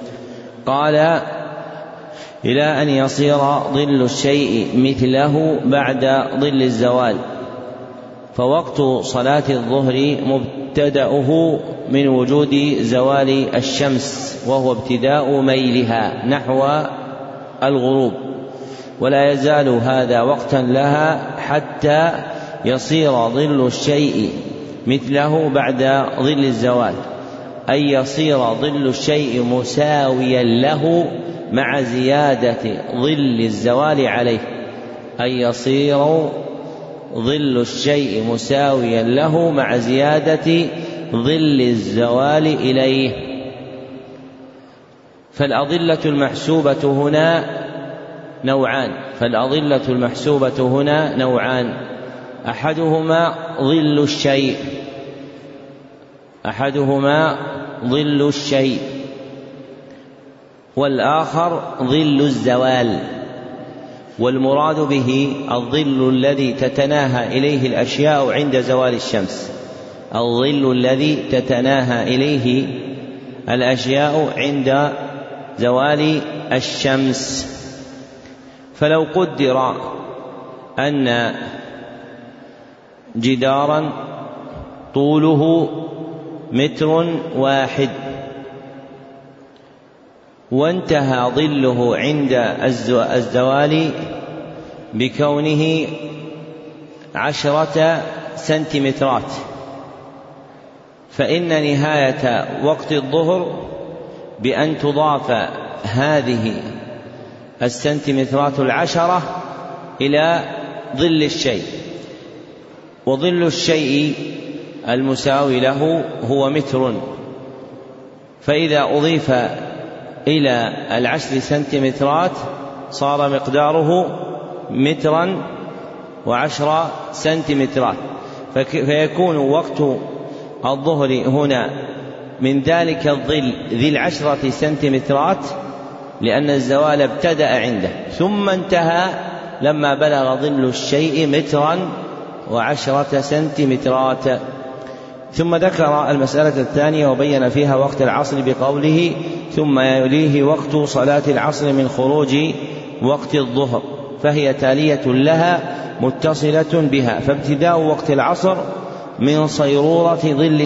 قال: إلى أن يصير ظل الشيء مثله بعد ظل الزوال. فوقت صلاة الظهر مبتدأه من وجود زوال الشمس، وهو ابتداء ميلها نحو الغروب، ولا يزال هذا وقتا لها حتى يصير ظل الشيء مثله بعد ظل الزوال، أن يصير ظل الشيء مساويا له مع زيادة ظل الزوال عليه، أن يصير ظل الشيء مساويا له مع زيادة ظل الزوال إليه. فالأضلة المحسوبة هنا نوعان: أحدهما ظل الشيء، والآخر ظل الزوال. والمراد به الظل الذي تتناهى إليه الأشياء عند زوال الشمس، الظل الذي تتناهى إليه الأشياء عند زوال الشمس. فلو قدر أن جدارا طوله 1 متر وانتهى ظله عند الزوال بكونه 10 سنتيمترات، فإن نهاية وقت الظهر بأن تضاف هذه السنتيمترات 10 إلى ظل الشيء، وظل الشيء المساوي له هو 1 متر، فإذا أضيف إلى 10 سنتيمترات صار مقداره 1 متر و10 سنتيمترات، فيكون وقت الظهر هنا من ذلك الظل ذي 10 سنتيمترات، لأن الزوال ابتدأ عنده، ثم انتهى لما بلغ ظل الشيء 1 متر و10 سنتيمترات. ثم ذكر المسألة الثانية وبين فيها وقت العصر بقوله: ثم يليه وقت صلاة العصر من خروج وقت الظهر، فهي تالية لها متصلة بها. فابتداء وقت العصر من صيرورة ظل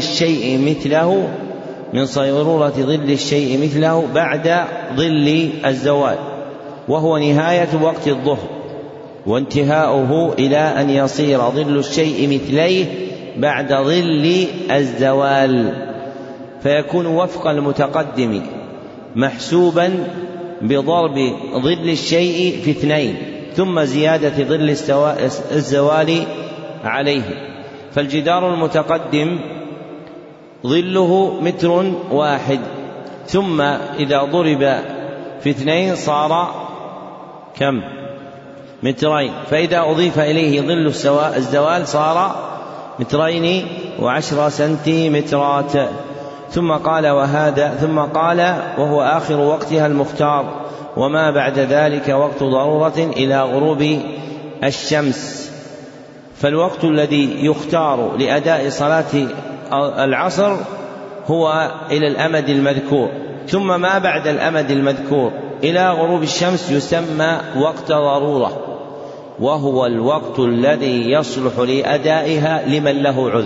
الشيء مثله بعد ظل الزوال، وهو نهاية وقت الظهر، وانتهاؤه إلى أن يصير ظل الشيء مثليه بعد ظل الزوال، فيكون وفق المتقدم محسوبا بضرب ظل الشيء في 2 ثم زيادة ظل الزوال عليه. فالجدار المتقدم ظله 1 متر، ثم إذا ضرب في 2 صار كم؟ 2 متر، فإذا أضيف إليه ظل الزوال صار 2 متر و10 سنتيمترات. ثم قال وهو آخر وقتها المختار، وما بعد ذلك وقت ضرورة إلى غروب الشمس. فالوقت الذي يختار لأداء صلاة العصر هو إلى الأمد المذكور، ثم ما بعد الأمد المذكور إلى غروب الشمس يسمى وقت ضرورة، وهو الوقت الذي يصلح لأدائها لمن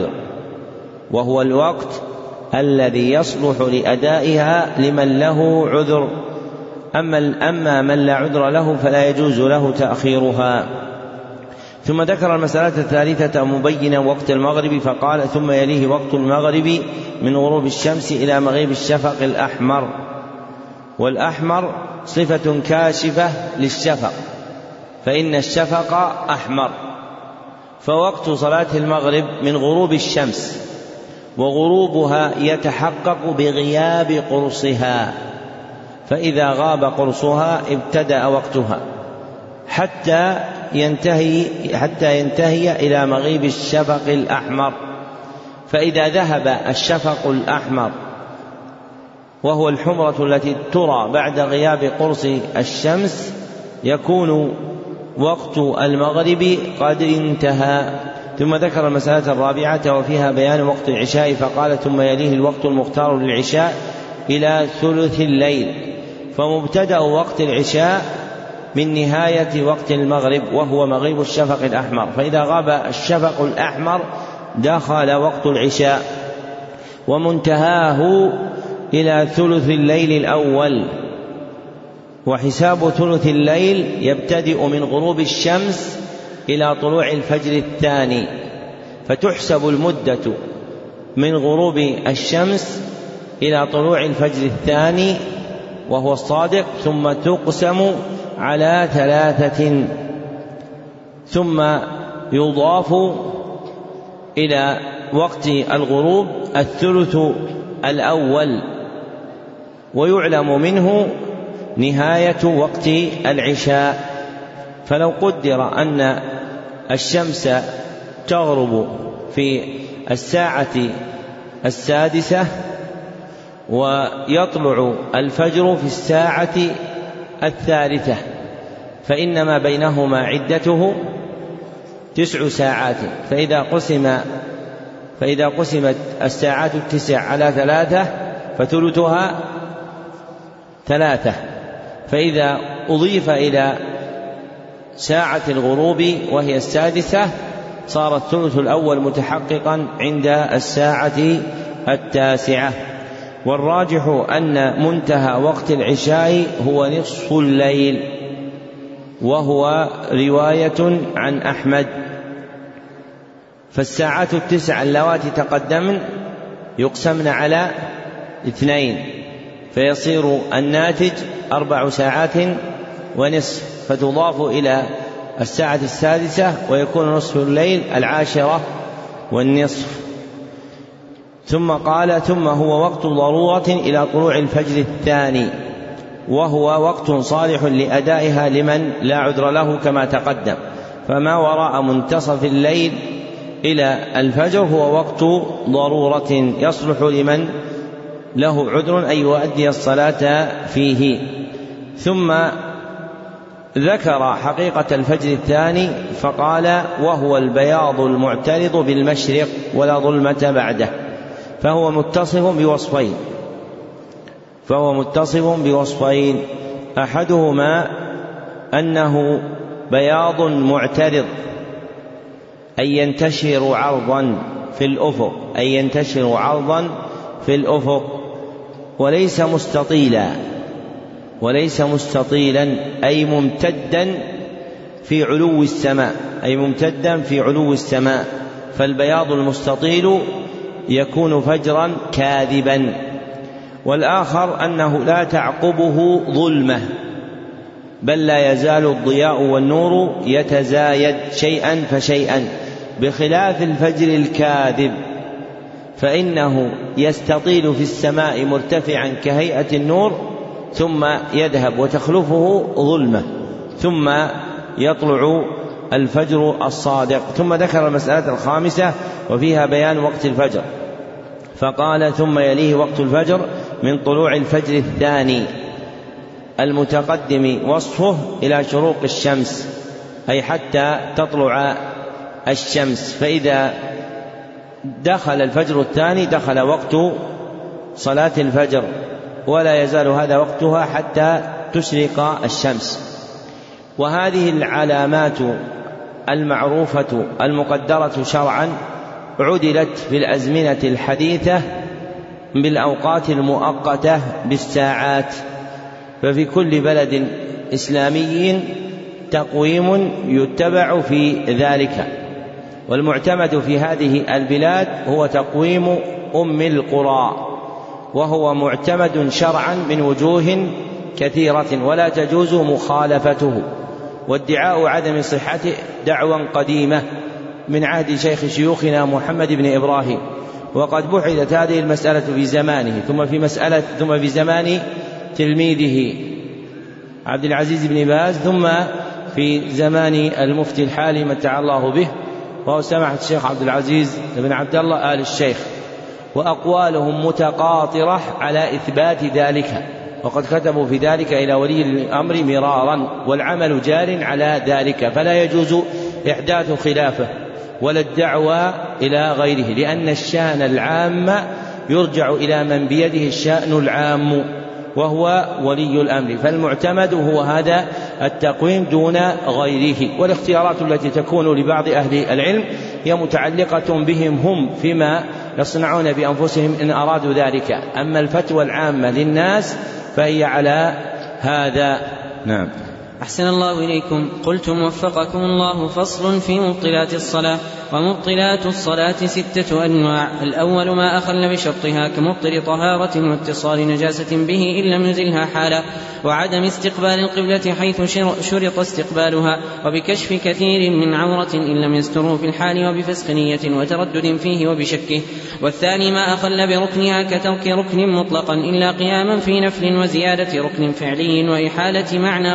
له عذر، أما من لا عذر له فلا يجوز له تأخيرها. ثم ذكر المسألة الثالثة مبينا وقت المغرب، فقال: ثم يليه وقت المغرب من غروب الشمس إلى مغيب الشفق الأحمر. والأحمر صفة كاشفة للشفق، فإن الشفق أحمر. فوقت صلاة المغرب من غروب الشمس، وغروبها يتحقق بغياب قرصها، فإذا غاب قرصها ابتدأ وقتها حتى ينتهي إلى مغيب الشفق الأحمر. فإذا ذهب الشفق الأحمر وهو الحمرة التي ترى بعد غياب قرص الشمس يكون وقت المغرب قد انتهى. ثم ذكر المسألة الرابعة وفيها بيان وقت العشاء، فقال: ثم يليه الوقت المختار للعشاء إلى ثلث الليل. فمبتدأ وقت العشاء من نهاية وقت المغرب وهو مغيب الشفق الأحمر، فإذا غاب الشفق الأحمر دخل وقت العشاء، ومنتهاه إلى ثلث الليل الأول. وحساب ثلث الليل يبتدئ من غروب الشمس إلى طلوع الفجر الثاني، فتحسب المدة من غروب الشمس إلى طلوع الفجر الثاني وهو الصادق، ثم تقسم على 3، ثم يضاف إلى وقت الغروب الثلث الأول، ويعلم منه نهاية وقت العشاء. فلو قدر أن الشمس تغرب في 6:06 ويطلع الفجر في الساعة 3، فإنما بينهما عدته 9 ساعات. فإذا قسمت الساعات 9 على 3 فثلثها 3. فإذا أضيف إلى ساعة الغروب وهي 6 صار الثلث الأول متحققا عند الساعة 9. والراجح أن منتهى وقت العشاء هو نصف الليل، وهو رواية عن أحمد. فالساعات 9 اللواتي تقدمن يقسمن على 2، فيصير الناتج 4 ساعات ونصف، فتضاف إلى الساعة 6 ويكون نصف الليل 10:30. ثم قال: ثم هو وقت ضرورة إلى طلوع الفجر الثاني، وهو وقت صالح لأدائها لمن لا عذر له كما تقدم. فما وراء منتصف الليل إلى الفجر هو وقت ضرورة يصلح لمن له عذر أن يؤدي الصلاة فيه. ثم ذكر حقيقة الفجر الثاني فقال: وهو البياض المعترض بالمشرق ولا ظلمة بعده. فهو متصف بوصفين، أحدهما أنه بياض معترض أي ينتشر عرضا في الأفق، وليس مستطيلا أي ممتدا في علو السماء، فالبياض المستطيل يكون فجرا كاذبا. والآخر أنه لا تعقبه ظلمة، بل لا يزال الضياء والنور يتزايد شيئا فشيئا، بخلاف الفجر الكاذب فإنه يستطيل في السماء مرتفعا كهيئة النور ثم يذهب وتخلفه ظلمة، ثم يطلع الفجر الصادق. ثم ذكر المسألة الخامسة وفيها بيان وقت الفجر، فقال: ثم يليه وقت الفجر من طلوع الفجر الثاني المتقدم وصفه إلى شروق الشمس، أي حتى تطلع الشمس. فإذا دخل الفجر الثاني دخل وقت صلاة الفجر، ولا يزال هذا وقتها حتى تشرق الشمس. وهذه العلامات المعروفة المقدرة شرعا عدلت في الأزمنة الحديثة بالأوقات المؤقتة بالساعات، ففي كل بلد إسلامي تقويم يتبع في ذلك. والمعتمد في هذه البلاد هو تقويم أم القرى، وهو معتمد شرعا من وجوه كثيرة ولا تجوز مخالفته. وادعاء عدم صحته دعوى قديمة من عهد شيخ شيوخنا محمد بن إبراهيم، وقد بحثت هذه المسألة في زمانه ثم في زمان تلميذه عبد العزيز بن باز، ثم في زمان المفتي الحالي متع الله به وهو سماحة الشيخ عبد العزيز بن عبد الله آل الشيخ، وأقوالهم متقاطرة على إثبات ذلك، وقد كتبوا في ذلك إلى ولي الأمر مرارا، والعمل جار على ذلك، فلا يجوز إحداث خلافه ولا الدعوى إلى غيره، لأن الشأن العام يرجع إلى من بيده الشأن العام وهو ولي الأمر، فالمعتمد هو هذا التقويم دون غيره. والاختيارات التي تكون لبعض أهل العلم هي متعلقة بهم هم فيما يصنعون بأنفسهم إن أرادوا ذلك، أما الفتوى العامة للناس فهي على هذا. نعم. أحسن الله إليكم. قلتم وفقكم الله: فصل في مبطلات الصلاة. ومبطلات الصلاة 6 أنواع: الأول ما أخل بشرطها كمبطل طهارة واتصال نجاسة به إن لم يزلها حالا، وعدم استقبال القبلة حيث شرط استقبالها، وبكشف كثير من عورة إن لم يستره في الحال، وبفسخ نية وتردد فيه وبشكه. والثاني ما أخل بركنها كترك ركن مطلقا إلا قياما في نفل وزيادة ركن فعلي وإحالة معنى قراءة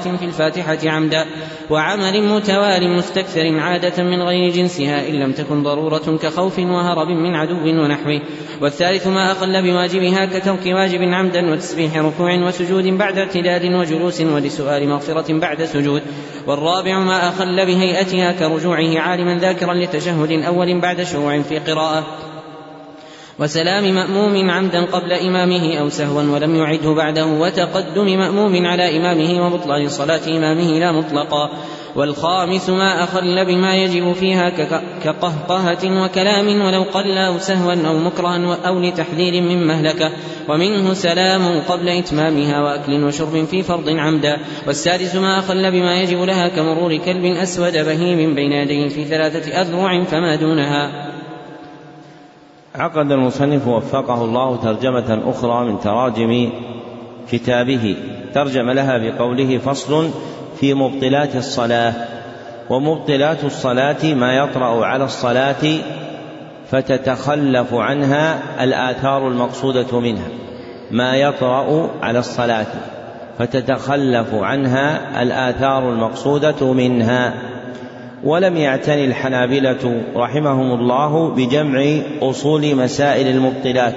في الفاتحة عمدا، وعمل متوال مستكثر عادة من غير جنسها إن لم تكن ضرورة كخوف وهرب من عدو ونحوه. والثالث ما أخل بواجبها كترك واجب عمدا وتسبيح ركوع وسجود بعد اعتداد وجلوس ولسؤال مغفرة بعد سجود. والرابع ما أخل بهيئتها كرجوعه عالما ذاكرا لتشهد أول بعد شروع في قراءة وسلام مأموم عمدا قبل إمامه أو سهوا ولم يعده بعده، وتقدم مأموم على إمامه وبطلان صلاة إمامه لا مطلقا. والخامس ما أخل بما يجب فيها كقهقهة وكلام ولو قل أو سهوا أو مكرها أو لتحذير من مهلكة، ومنه سلام قبل إتمامها وأكل وشرب في فرض عمدا. والسادس ما أخل بما يجب لها كمرور كلب أسود بهيم بين يديه في 3 أذرع فما دونها. عقد المصنف وفقه الله ترجمة أخرى من تراجم كتابه، ترجم لها بقوله: فصل في مبطلات الصلاة. ومبطلات الصلاة ما يطرأ على الصلاة فتتخلف عنها الآثار المقصودة منها، ما يطرأ على الصلاة فتتخلف عنها الآثار المقصودة منها. ولم يعتني الحنابلة رحمهم الله بجمع أصول مسائل المبطلات،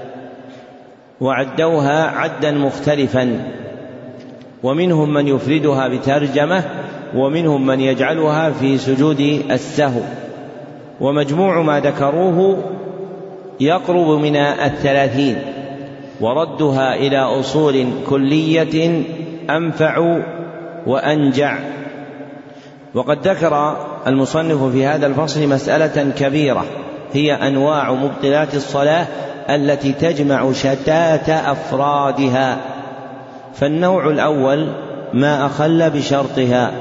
وعدوها عدا مختلفا، ومنهم من يفردها بترجمة، ومنهم من يجعلها في سجود السهو. ومجموع ما ذكروه يقرب من 30، وردها إلى أصول كلية أنفع وأنجع. وقد ذكر المصنف في هذا الفصل مسألة كبيرة، هي أنواع مبطلات الصلاة التي تجمع شتات أفرادها. فالنوع الأول ما أخل بشرطها،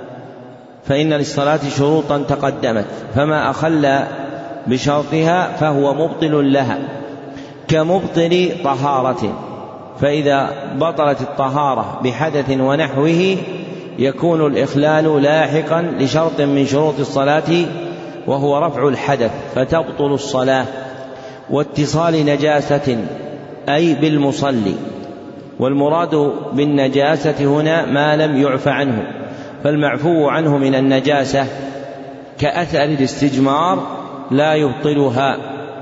فإن للصلاة شروطا تقدمت، فما أخل بشرطها فهو مبطل لها، كمبطل طهارة، فإذا بطلت الطهارة بحدث ونحوه يكون الإخلال لاحقا لشرط من شروط الصلاة وهو رفع الحدث فتبطل الصلاة. واتصال نجاسة أي بالمصلي، والمراد بالنجاسة هنا ما لم يعف عنه، فالمعفو عنه من النجاسة كأثر الاستجمار لا يبطلها،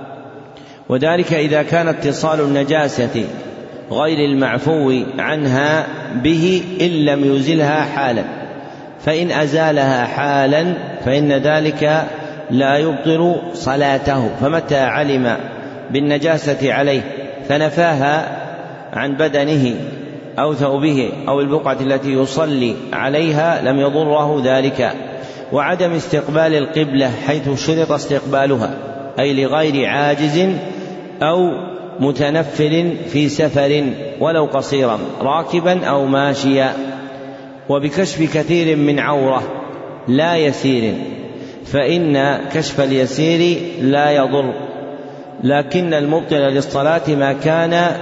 وذلك إذا كان اتصال النجاسة غير المعفو عنها به إن لم يزلها حالا، فإن أزالها حالا فإن ذلك لا يبطل صلاته. فمتى علم بالنجاسة عليه فنفاها عن بدنه أو ثوبه أو البقعة التي يصلي عليها لم يضره ذلك. وعدم استقبال القبلة حيث شرط استقبالها، أي لغير عاجز أو متنفل في سفر ولو قصيرا راكبا أو ماشيا. وبكشف كثير من عورة لا يسير، فإن كشف اليسير لا يضر، لكن المبطل للصلاة ما كان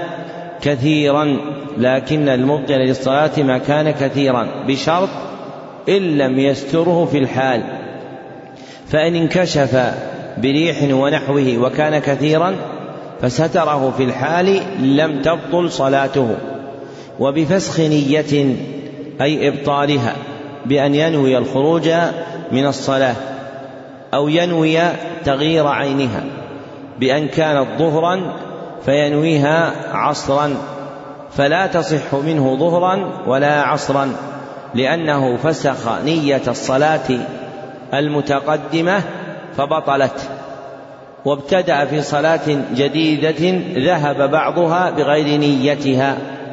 كثيرا بشرط إن لم يستره في الحال، فإن انكشف بريح ونحوه وكان كثيرا فستره في الحال لم تبطل صلاته. وبفسخ نية أي إبطالها بأن ينوي الخروج من الصلاة، أو ينوي تغيير عينها بأن كانت ظهرا فينويها عصرا، فلا تصح منه ظهرا ولا عصرا، لأنه فسخ نية الصلاة المتقدمة فبطلت، وابتدأ في صلاة جديدة ذهب بعضها بغير نيتها.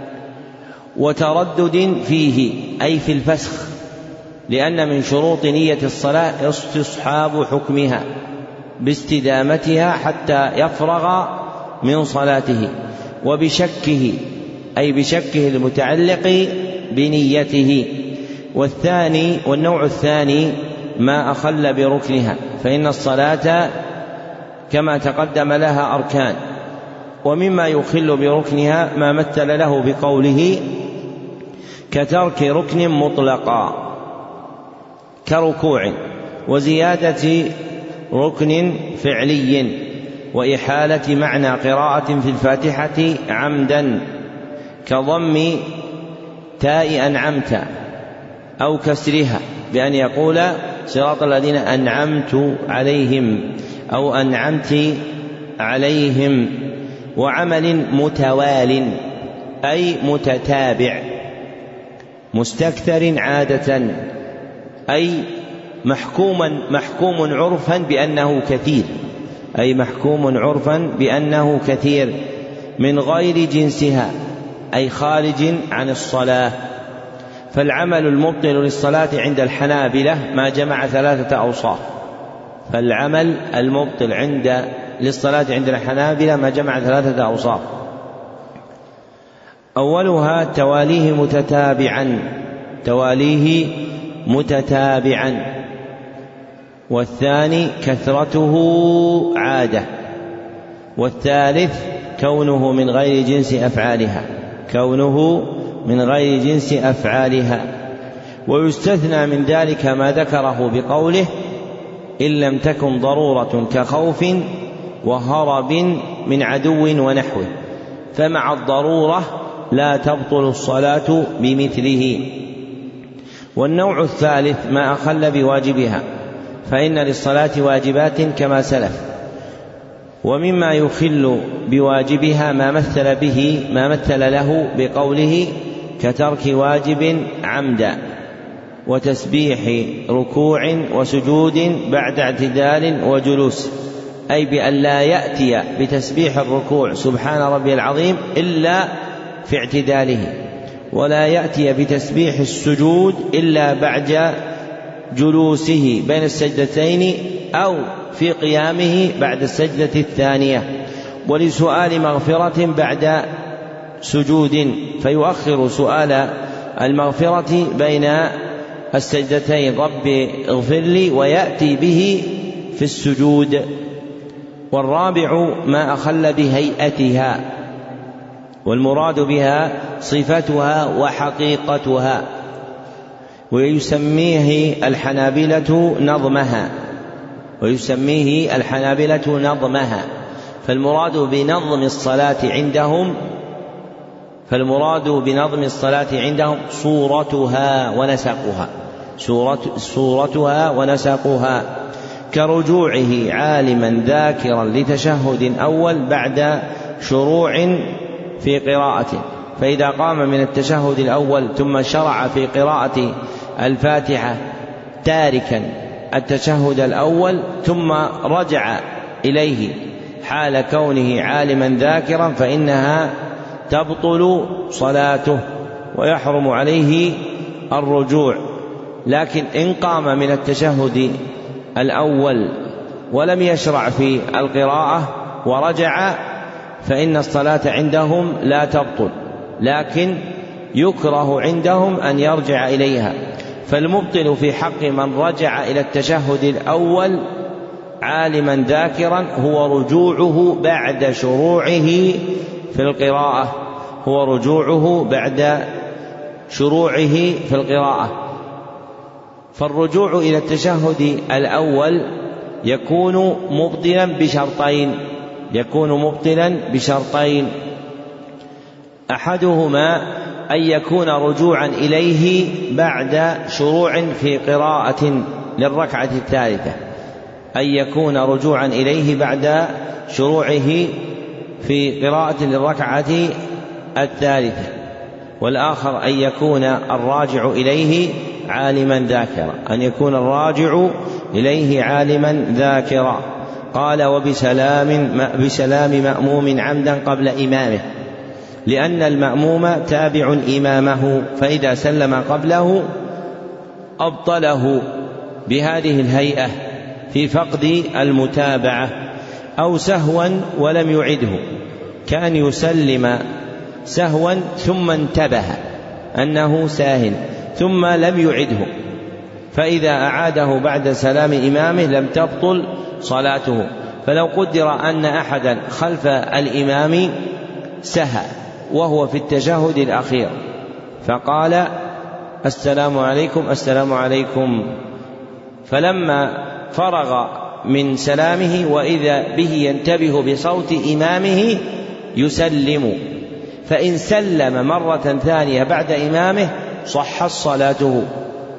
وتردد فيه أي في الفسخ، لأن من شروط نية الصلاة استصحاب حكمها باستدامتها حتى يفرغ من صلاته. وبشكه أي بشكه المتعلق بنيته. والنوع الثاني ما أخل بركنها، فإن الصلاة كما تقدم لها أركان، ومما يخل بركنها ما مثل له بقوله: كترك ركن مطلقا كركوع، وزيادة ركن فعلي، وإحالة معنى قراءة في الفاتحة عمدا كضم تاء أنعمت أو كسرها بأن يقول صراط الذين أنعمت عليهم أو أنعمت عليهم. وعمل متوال أي متتابع مستكثر عادة، أي محكوم عرفا بأنه كثير، أي محكوم عرفا بأنه كثير من غير جنسها، أي خارج عن الصلاة. فالعمل المبطل للصلاة عند الحنابلة ما جمع 3 أوصاف. فالعمل المبطل للصلاة عند الحنابلة ما جمع 3 أوصاف. أولها تواليه متتابعا، والثاني كثرته عادة، والثالث كونه من غير جنس أفعالها. ويستثنى من ذلك ما ذكره بقوله إن لم تكن ضرورة كخوف وهرب من عدو ونحوه، فمع الضرورة لا تبطل الصلاة بمثله. والنوع الثالث ما أخل بواجبها، فإن للصلاة واجبات كما سلف، ومما يخل بواجبها ما مثل له بقوله كترك واجب عمدا، وتسبيح ركوع وسجود بعد اعتدال وجلوس، أي بأن لا يأتي بتسبيح الركوع سبحان ربي العظيم إلا في اعتداله، ولا يأتي بتسبيح السجود إلا بعد جلوسه بين السجدتين أو في قيامه بعد السجدة الثانية، ولسؤال مغفرة بعد سجود فيؤخر سؤال المغفرة بين السجدتين رب اغفر لي، ويأتي به في السجود. والرابع ما أخل بهيئتها، والمراد بها صفتها وحقيقتها، ويسميه الحنابلة نظمها. فالمراد بنظم الصلاة عندهم صورتها ونسقها، كرجوعه عالما ذاكرا لتشهد أول بعد شروع في قراءته، فإذا قام من التشهد الأول ثم شرع في قراءة الفاتحة تاركا التشهد الأول ثم رجع إليه حال كونه عالما ذاكرا، فإنها تبطل صلاته ويحرم عليه الرجوع. لكن إن قام من التشهد الأول ولم يشرع في القراءة ورجع فإن الصلاة عندهم لا تبطل، لكن يكره عندهم أن يرجع إليها. فالمبطل في حق من رجع إلى التشهد الأول عالما ذاكرا هو رجوعه بعد شروعه في القراءة. فالرجوع إلى التشهد الأول يكون مبطلا بشرطين، أحدهما أن يكون رجوعا إليه بعد شروع في قراءة للركعة الثالثة، والآخر أن يكون الراجع إليه عالما ذاكرا. قال وبسلام مأموم عمدا قبل إمامه، لأن المأموم تابع إمامه، فإذا سلم قبله أبطله بهذه الهيئة في فقد المتابعة، أو سهوا ولم يعده، كأن يسلم سهوا ثم انتبه أنه ساهٍ ثم لم يعده، فإذا أعاده بعد سلام إمامه لم تبطل صلاته. فلو قدر أن أحدا خلف الإمام سهى وهو في التشهد الأخير فقال السلام عليكم، فلما فرغ من سلامه وإذا به ينتبه بصوت إمامه يسلم، فإن سلم مرة ثانية بعد إمامه صحت صلاته،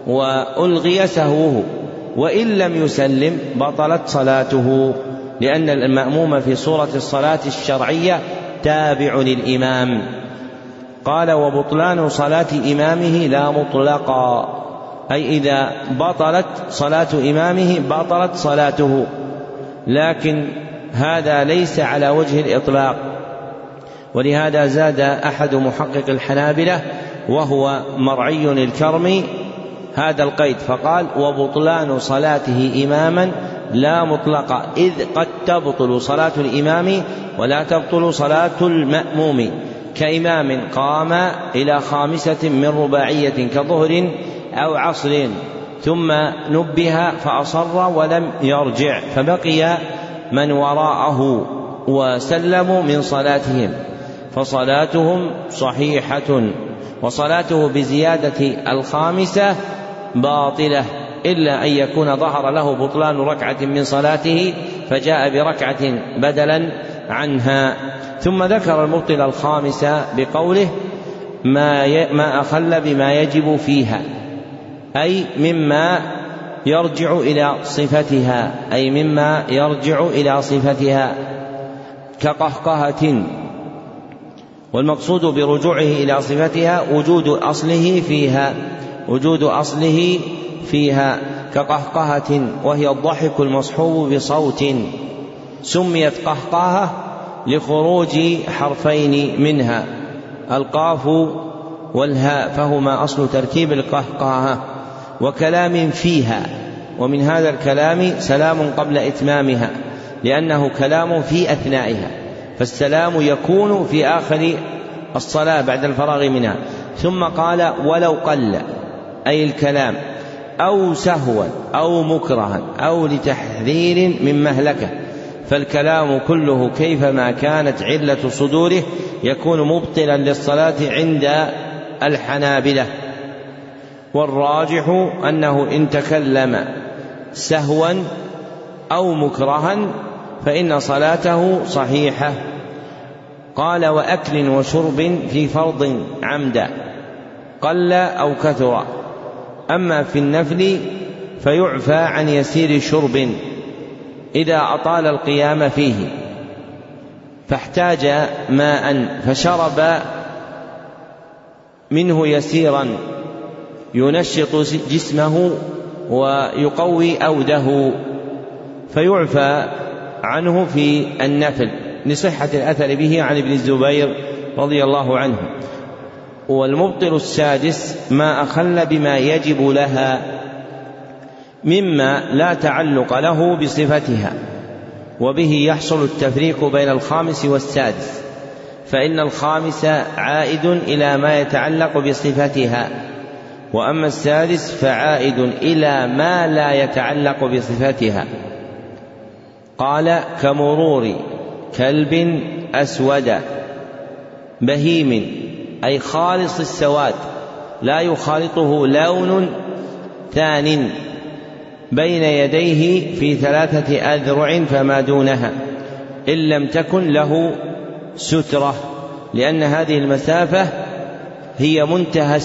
وألغي سهوه، وإن لم يسلم بطلت صلاته، لأن المأموم في صورة الصلاة الشرعية تابع للإمام. قال: وبطلان صلاة إمامه لا مطلقا، أي إذا بطلت صلاة إمامه بطلت صلاته، لكن هذا ليس على وجه الإطلاق، ولهذا زاد أحد محقق الحنابلة وهو مرعي الكرمي هذا القيد فقال: وبطلان صلاته إماما لا مطلقا، إذ قد تبطل صلاة الإمام ولا تبطل صلاة المأموم، كإمام قام إلى 5 من رباعية كظهر أو عصر ثم نبه فأصر ولم يرجع فبقي من وراءه وسلموا من صلاتهم، فصلاتهم صحيحة، وصلاته بزيادة 5 باطلة، إلا أن يكون ظهر له بطلان ركعة من صلاته فجاء بركعة بدلا عنها. ثم ذكر المبطل 5 بقوله: ما أخل بما يجب فيها، أي مما يرجع إلى صفتها، كقهقهة، والمقصود برجوعه إلى صفتها وجود أصله فيها كقهقهة، وهي الضحك المصحوب بصوت، سميت قهقهة لخروج حرفين منها القاف والهاء، فهما أصل تركيب القهقهة. وكلام فيها، ومن هذا الكلام سلام قبل إتمامها، لأنه كلام في أثنائها، فالسلام يكون في آخر الصلاة بعد الفراغ منها. ثم قال: ولو قل، أي الكلام، أو سهوا أو مكرها أو لتحذير من مهلكة، فالكلام كله كيفما كانت علة صدوره يكون مبطلا للصلاة عند الحنابلة. والراجح أنه إن تكلم سهوا أو مكرها فإن صلاته صحيحة. قال: وأكل وشرب في فرض عمدا قل أو كثر، أما في النفل فيعفى عن يسير شرب إذا أطال القيام فيه، فاحتاج ماء فشرب منه يسيرا ينشط جسمه ويقوي أوده، فيعفى عنه في النفل لصحة الأثر به عن ابن الزبير رضي الله عنه. والمبطل 6 ما أخل بما يجب لها مما لا تعلق له بصفتها، وبه يحصل التفريق بين 5 و6، فإن 5 عائد إلى ما يتعلق بصفتها، وأما 6 فعائد إلى ما لا يتعلق بصفتها. قال: كمرور كلب أسود بهيم، أي خالص السواد لا يخالطه لون ثان، بين يديه في 3 أذرع فما دونها، إن لم تكن له سترة، لأن هذه المسافة هي منتهى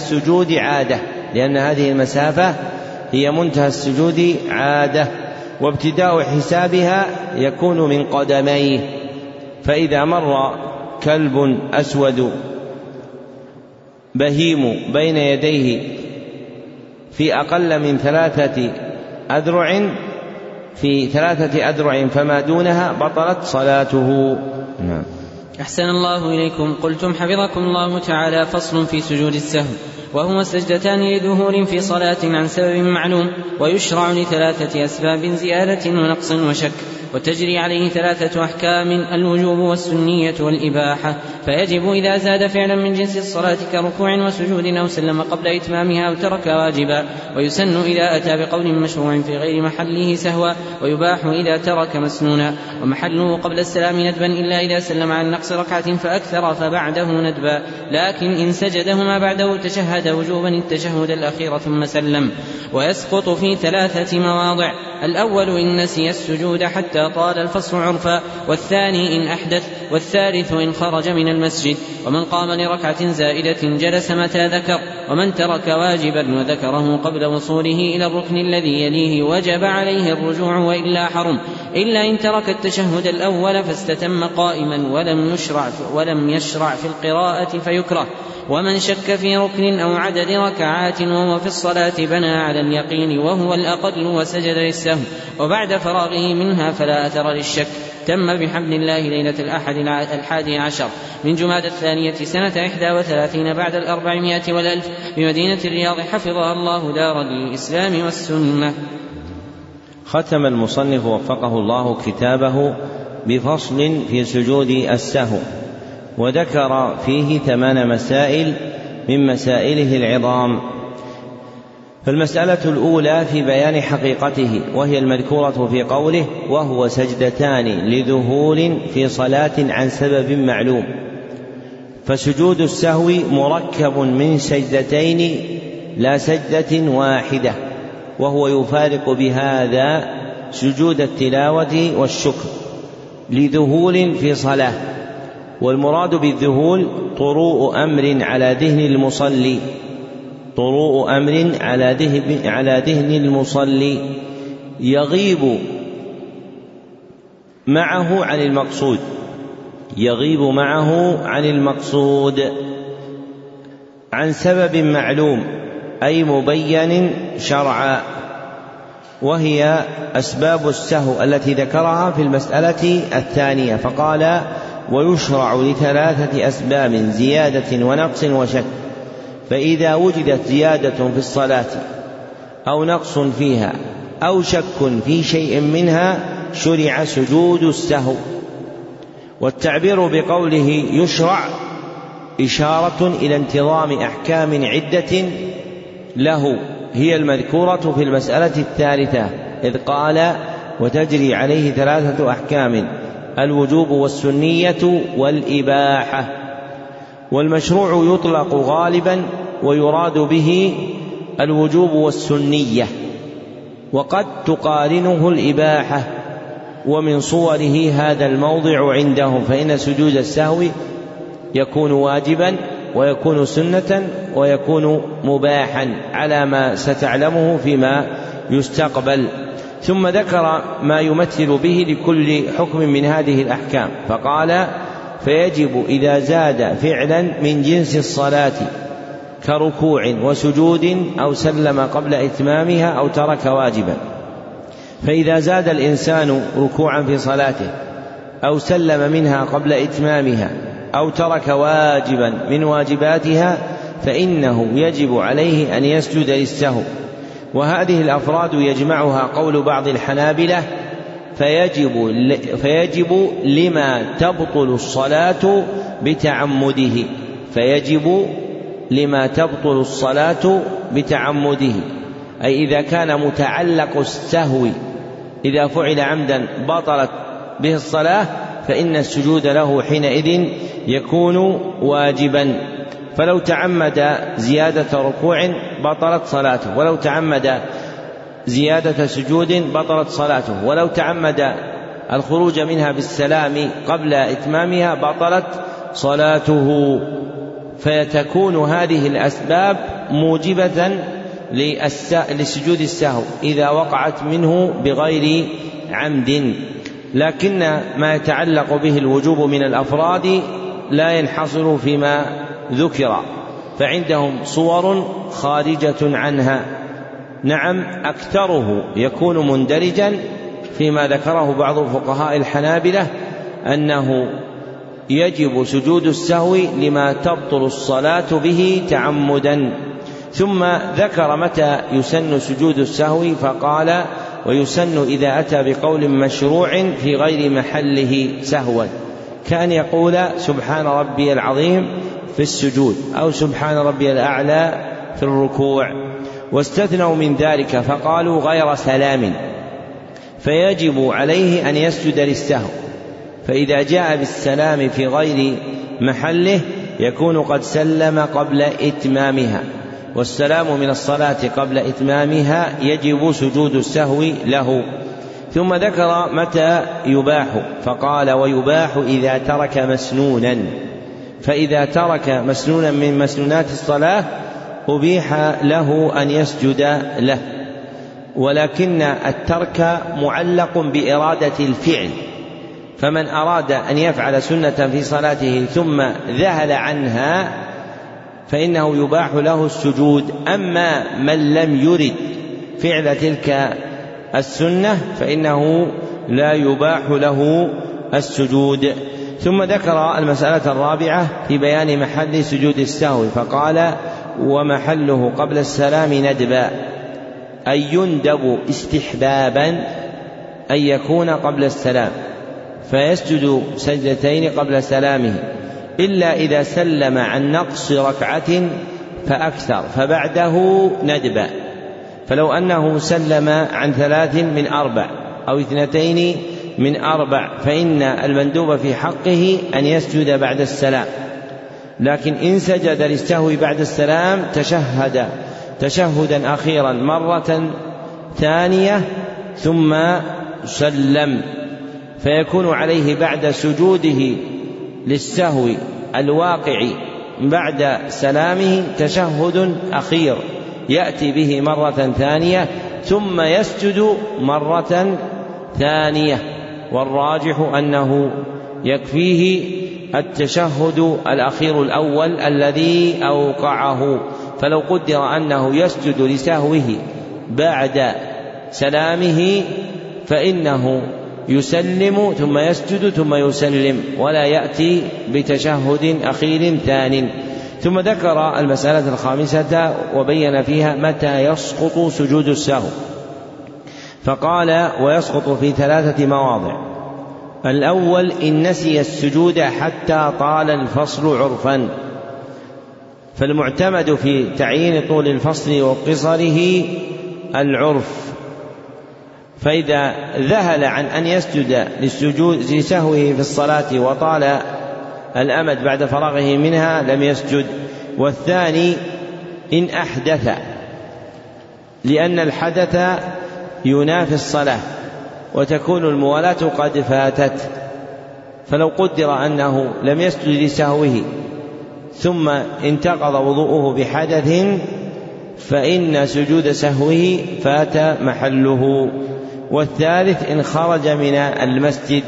السجود عادة، وابتداء حسابها يكون من قدميه، فإذا مر كلب أسود بهيم بين يديه في أقل من 3 أذرع في 3 أذرع فما دونها بطلت صلاته. نعم. أحسن الله إليكم. قلتم حفظكم الله تعالى: فصل في سجود السهو، وهما سجدتان لظهور في صلاة عن سبب معلوم، ويشرع ل3 أسباب: زيادة ونقص وشك، وتجري عليه 3 أحكام: الوجوب والسنية والإباحة، فيجب إذا زاد فعلا من جنس الصلاة كركوع وسجود أو سلم قبل إتمامها أو ترك واجبا، ويسن إذا أتى بقول مشروع في غير محله سهوا، ويباح إذا ترك مسنونا، ومحله قبل السلام ندبا إلا إذا سلم عن نقص ركعة فأكثر فبعده ندبا، لكن إن سجدهما بعده تشهد وجوبا التشهد الأخير ثم سلم. ويسقط في 3 مواضع: الأول إن نسي السجود حتى حتى طال الفصل عرفا، والثاني إن أحدث، والثالث إن خرج من المسجد. ومن قام لركعة زائدة جلس متى ذكر، ومن ترك واجبا وذكره قبل وصوله إلى الركن الذي يليه وجب عليه الرجوع وإلا حرم، إلا إن ترك التشهد الأول فاستتم قائما ولم يشرع في القراءة فيكره. ومن شك في ركن أو عدد ركعات وهو في الصلاة بنى على اليقين وهو الأقل وسجد للسهو، وبعد فراغه منها فلا أثر للشك. تم بحمد الله ليلة الأحد 11 من جمادى الثانية سنة 31 بعد 400 والألف بمدينة الرياض، حفظها الله دار للإسلام والسنة. ختم المصنف وفقه الله كتابه بفصل في سجود السهو، وذكر فيه 8 مسائل من مسائله العظام. فالمسألة الأولى في بيان حقيقته، وهي المذكورة في قوله وهو سجدتان لذهول في صلاة عن سبب معلوم. فسجود السهو مركب من سجدتين لا سجدة واحدة، وهو يفارق بهذا سجود التلاوة والشكر لذهول في صلاة. والمراد بالذهول طروء أمر على ذهن المصلي، طروء أمر على ذهن المصلي يغيب معه عن المقصود عن سبب معلوم أي مبين شرعا، وهي أسباب السهو التي ذكرها في المسألة الثانية. فقال ويشرع ل3 أسباب زيادة ونقص وشك. فإذا وجدت زيادة في الصلاة أو نقص فيها أو شك في شيء منها شرع سجود السهو. والتعبير بقوله يشرع إشارة إلى انتظام أحكام عدة له هي المذكورة في المسألة الثالثة، إذ قال وتجري عليه 3 أحكام: الوجوب والسنية والإباحة. والمشروع يطلق غالبا ويراد به الوجوب والسنية، وقد تقارنه الإباحة. ومن صوره هذا الموضع عندهم، فإن سجود السهو يكون واجبا ويكون سنة ويكون مباحا على ما ستعلمه فيما يستقبل. ثم ذكر ما يمثل به لكل حكم من هذه الأحكام، فقال فيجب إذا زاد فعلا من جنس الصلاة كركوع وسجود أو سلم قبل إتمامها أو ترك واجبا. فإذا زاد الإنسان ركوعا في صلاته أو سلم منها قبل إتمامها أو ترك واجبا من واجباتها فإنه يجب عليه أن يسجد للسهو. وهذه الأفراد يجمعها قول بعض الحنابلة فيجب لما تبطل الصلاة بتعمده، فيجب لما تبطل الصلاة بتعمده، أي إذا كان متعلق السهو إذا فعل عمدا بطلت به الصلاة فإن السجود له حينئذ يكون واجبا. فلو تعمد زيادة ركوع بطلت صلاته، ولو تعمد زيادة سجود بطلت صلاته، ولو تعمد الخروج منها بالسلام قبل إتمامها بطلت صلاته. فتكون هذه الأسباب موجبة لسجود السهو إذا وقعت منه بغير عمد. لكن ما يتعلق به الوجوب من الأفراد لا ينحصر فيما ذكر، فعندهم صور خارجة عنها. نعم، أكثره يكون مندرجا فيما ذكره بعض فقهاء الحنابلة أنه يجب سجود السهو لما تبطل الصلاة به تعمدا. ثم ذكر متى يسن سجود السهو، فقال ويسن إذا أتى بقول مشروع في غير محله سهوا، كان يقول سبحان ربي العظيم في السجود أو سبحان ربي الأعلى في الركوع. واستثنوا من ذلك فقالوا غير سلام، فيجب عليه أن يسجد للسهو. فإذا جاء بالسلام في غير محله يكون قد سلم قبل إتمامها، والسلام من الصلاة قبل إتمامها يجب سجود السهو له. ثم ذكر متى يباح فقال: ويباح إذا ترك مسنونا. فإذا ترك مسنونا من مسنونات الصلاة أبيح له أن يسجد له، ولكن الترك معلق بإرادة الفعل، فمن أراد أن يفعل سنة في صلاته ثم ذهل عنها فإنه يباح له السجود. أما من لم يرد فعل تلك السنة فإنه لا يباح له السجود. ثم ذكر المسألة الرابعة في بيان محل سجود السهو فقال: ومحله قبل السلام ندبا، أي يندب استحبابا أن يكون قبل السلام، فيسجد سجدتين قبل سلامه، إلا إذا سلم عن نقص ركعة فأكثر فبعده ندبا. فلو أنه سلم عن 3 من 4 أو 2 من 4 فإن المندوب في حقه أن يسجد بعد السلام، لكن إن سجد للسهو بعد السلام تشهد تشهدا أخيرا مرة ثانية ثم سلم، فيكون عليه بعد سجوده للسهو الواقع بعد سلامه تشهد أخير يأتي به مرة ثانية ثم يسجد مرة ثانية، والراجح أنه يكفيه التشهد الأخير الأول الذي أوقعه. فلو قدر أنه يسجد لسهوه بعد سلامه فإنه يسلم ثم يسجد ثم يسلم، ولا يأتي بتشهد أخير ثان. ثم ذكر المسألة الخامسة وبين فيها متى يسقط سجود السهو، فقال: ويسقط في 3 مواضع. الأول: إن نسي السجود حتى طال الفصل عرفا، فالمعتمد في تعيين طول الفصل وقصره العرف، فإذا ذهل عن أن يسجد لسهوه في الصلاة وطال الأمد بعد فراغه منها لم يسجد. والثاني: إن أحدث، لأن الحدث ينافي الصلاة وتكون الموالاة قد فاتت، فلو قدر أنه لم يسجد لسهوه ثم انتقض وضوءه بحدث فإن سجود سهوه فات محله. والثالث: إن خرج من المسجد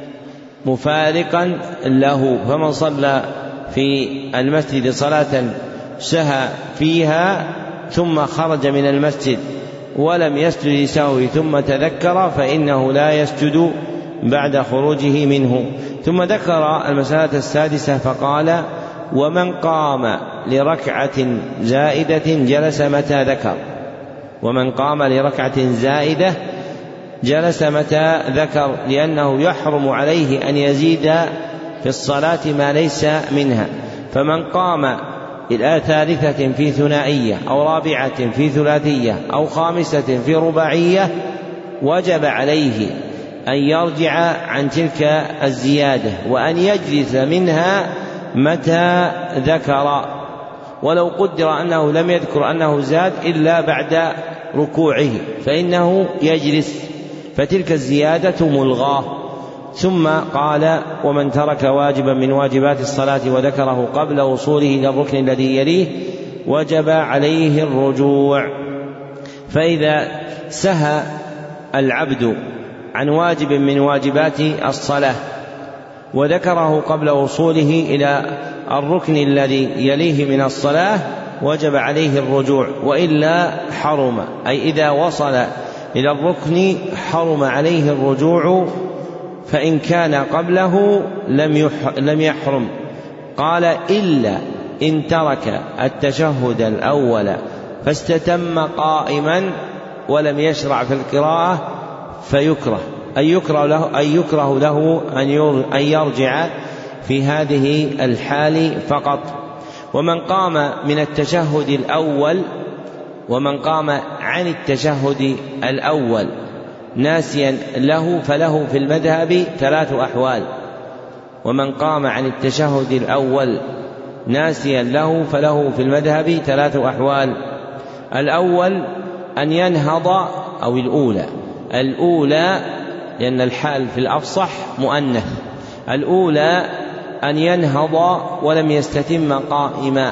مفارقا له، فمن صلى في المسجد صلاة سهى فيها ثم خرج من المسجد ولم يسجد لسهوه ثم تذكر فإنه لا يسجد بعد خروجه منه. ثم ذكر المسألة السادسة فقال: ومن قام لركعة زائدة جلس متى ذكر. ومن قام لركعة زائدة جلس متى ذكر، لأنه يحرم عليه أن يزيد في الصلاة ما ليس منها. فمن قام إلى 3 في ثنائية أو 4 في ثلاثية أو 5 في رباعية وجب عليه أن يرجع عن تلك الزيادة وأن يجلس منها متى ذكر، ولو قدر أنه لم يذكر أنه زاد إلا بعد ركوعه فإنه يجلس، فتلك الزيادة ملغاة. ثم قال: ومن ترك واجبا من واجبات الصلاة وذكره قبل وصوله إلى الركن الذي يليه وجب عليه الرجوع. فإذا سهى العبد عن واجب من واجبات الصلاة وذكره قبل وصوله إلى الركن الذي يليه من الصلاة وجب عليه الرجوع، وإلا حرم، أي إذا وصل إلى الركن حرم عليه الرجوع، فإن كان قبله لم يحرم. قال: إلا إن ترك التشهد الأول فاستتم قائما ولم يشرع في القراءة فيكره، أن يكره له أن يرجع في هذه الحال فقط. ومن قام من التشهد الأول ومن قام عن التشهد الأول ناسيا له فله في المذهب 3 أحوال. ومن قام عن التشهد الأول ناسيا له فله في المذهب 3 أحوال. الأول أن ينهض، أو الأولى لأن الحال في الأفصح مؤنث. الأولى أن ينهض ولم يستتم قائما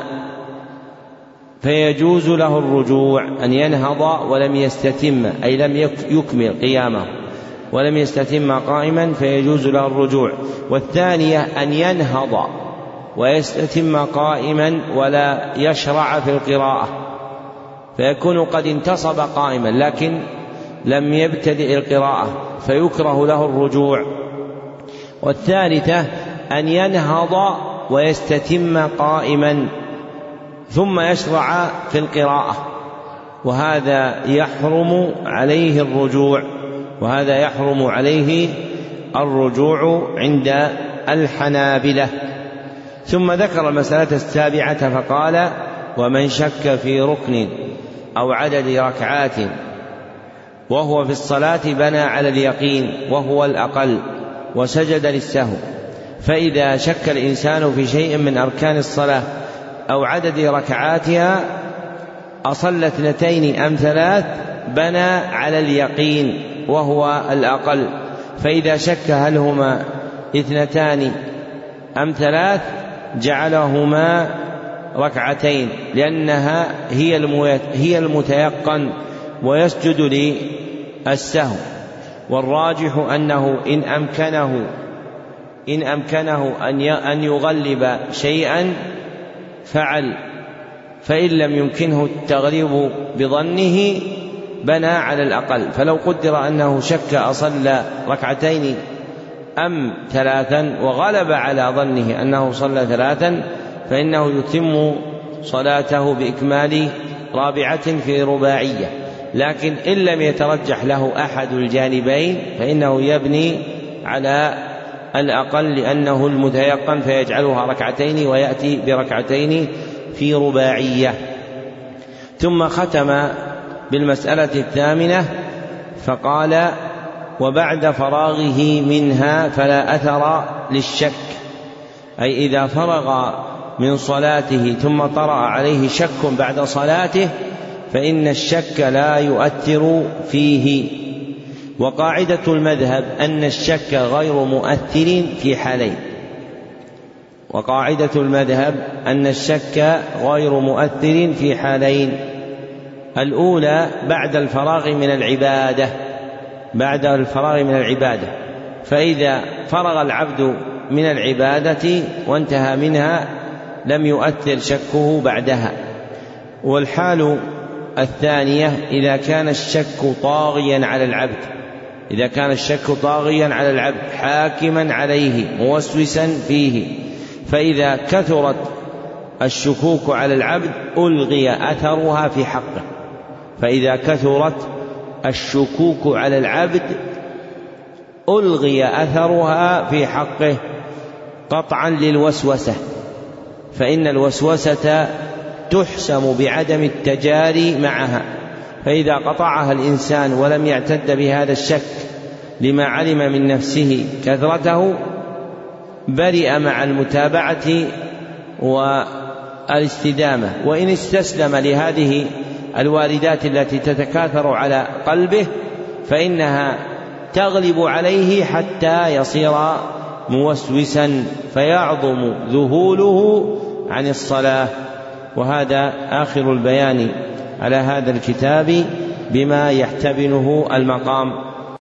فيجوز له الرجوع، أن ينهض ولم يستتم أي لم يكمل قيامه ولم يستتم قائما فيجوز له الرجوع. والثانية أن ينهض ويستتم قائما ولا يشرع في القراءة فيكون قد انتصب قائما لكن لم يبتدئ القراءة فيكره له الرجوع. والثالثة أن ينهض ويستتم قائما ثم يشرع في القراءة وهذا يحرم عليه الرجوع، وهذا يحرم عليه الرجوع عند الحنابلة. ثم ذكر المسألة السابعة فقال: ومن شك في ركن أو عدد ركعات وهو في الصلاة بنى على اليقين وهو الأقل وسجد للسهو. فإذا شك الإنسان في شيء من أركان الصلاة أو عدد ركعاتها أصلى 2 أم 3 بنى على اليقين وهو الأقل. فإذا شك هل هما 2 أم 3 جعلهما 2 لأنها هي المتيقن ويسجد للسهو. والراجح أنه إن أمكنه أن يغلب شيئا فعل، فإن لم يمكنه التغليب بظنه بنى على الأقل. فلو قدر أنه شك أصلى 2 أم 3 وغلب على ظنه أنه صلى 3 فإنه يتم صلاته بإكمال 4 في رباعية. لكن إن لم يترجح له أحد الجانبين فإنه يبني على الأقل لأنه المتيقن فيجعلها 2 ويأتي ب2 في رباعية. ثم ختم بالمسألة الثامنة فقال: وبعد فراغه منها فلا أثر للشك، أي إذا فرغ من صلاته ثم طرأ عليه شك بعد صلاته فإن الشك لا يؤثر فيه. وقاعدة المذهب أن الشك غير مؤثر في حالين. وقاعدة المذهب أن الشك غير مؤثر في حالين: الأولى بعد الفراغ من العبادة، فإذا فرغ العبد من العبادة وانتهى منها لم يؤثر شكه بعدها. والحال الثانية إذا كان الشك طاغيا على العبد حاكما عليه موسوسا فيه، فإذا كثرت الشكوك على العبد ألغي أثرها في حقه قطعا للوسوسة، فإن الوسوسة تحسم بعدم التجاري معها. فإذا قطعها الإنسان ولم يعتد بهذا الشك لما علم من نفسه كثرته برئ مع المتابعة والاستدامة. وإن استسلم لهذه الواردات التي تتكاثر على قلبه فإنها تغلب عليه حتى يصير موسوسا فيعظم ذهوله عن الصلاة. وهذا آخر البيان على هذا الكتاب بما يحتمله المقام.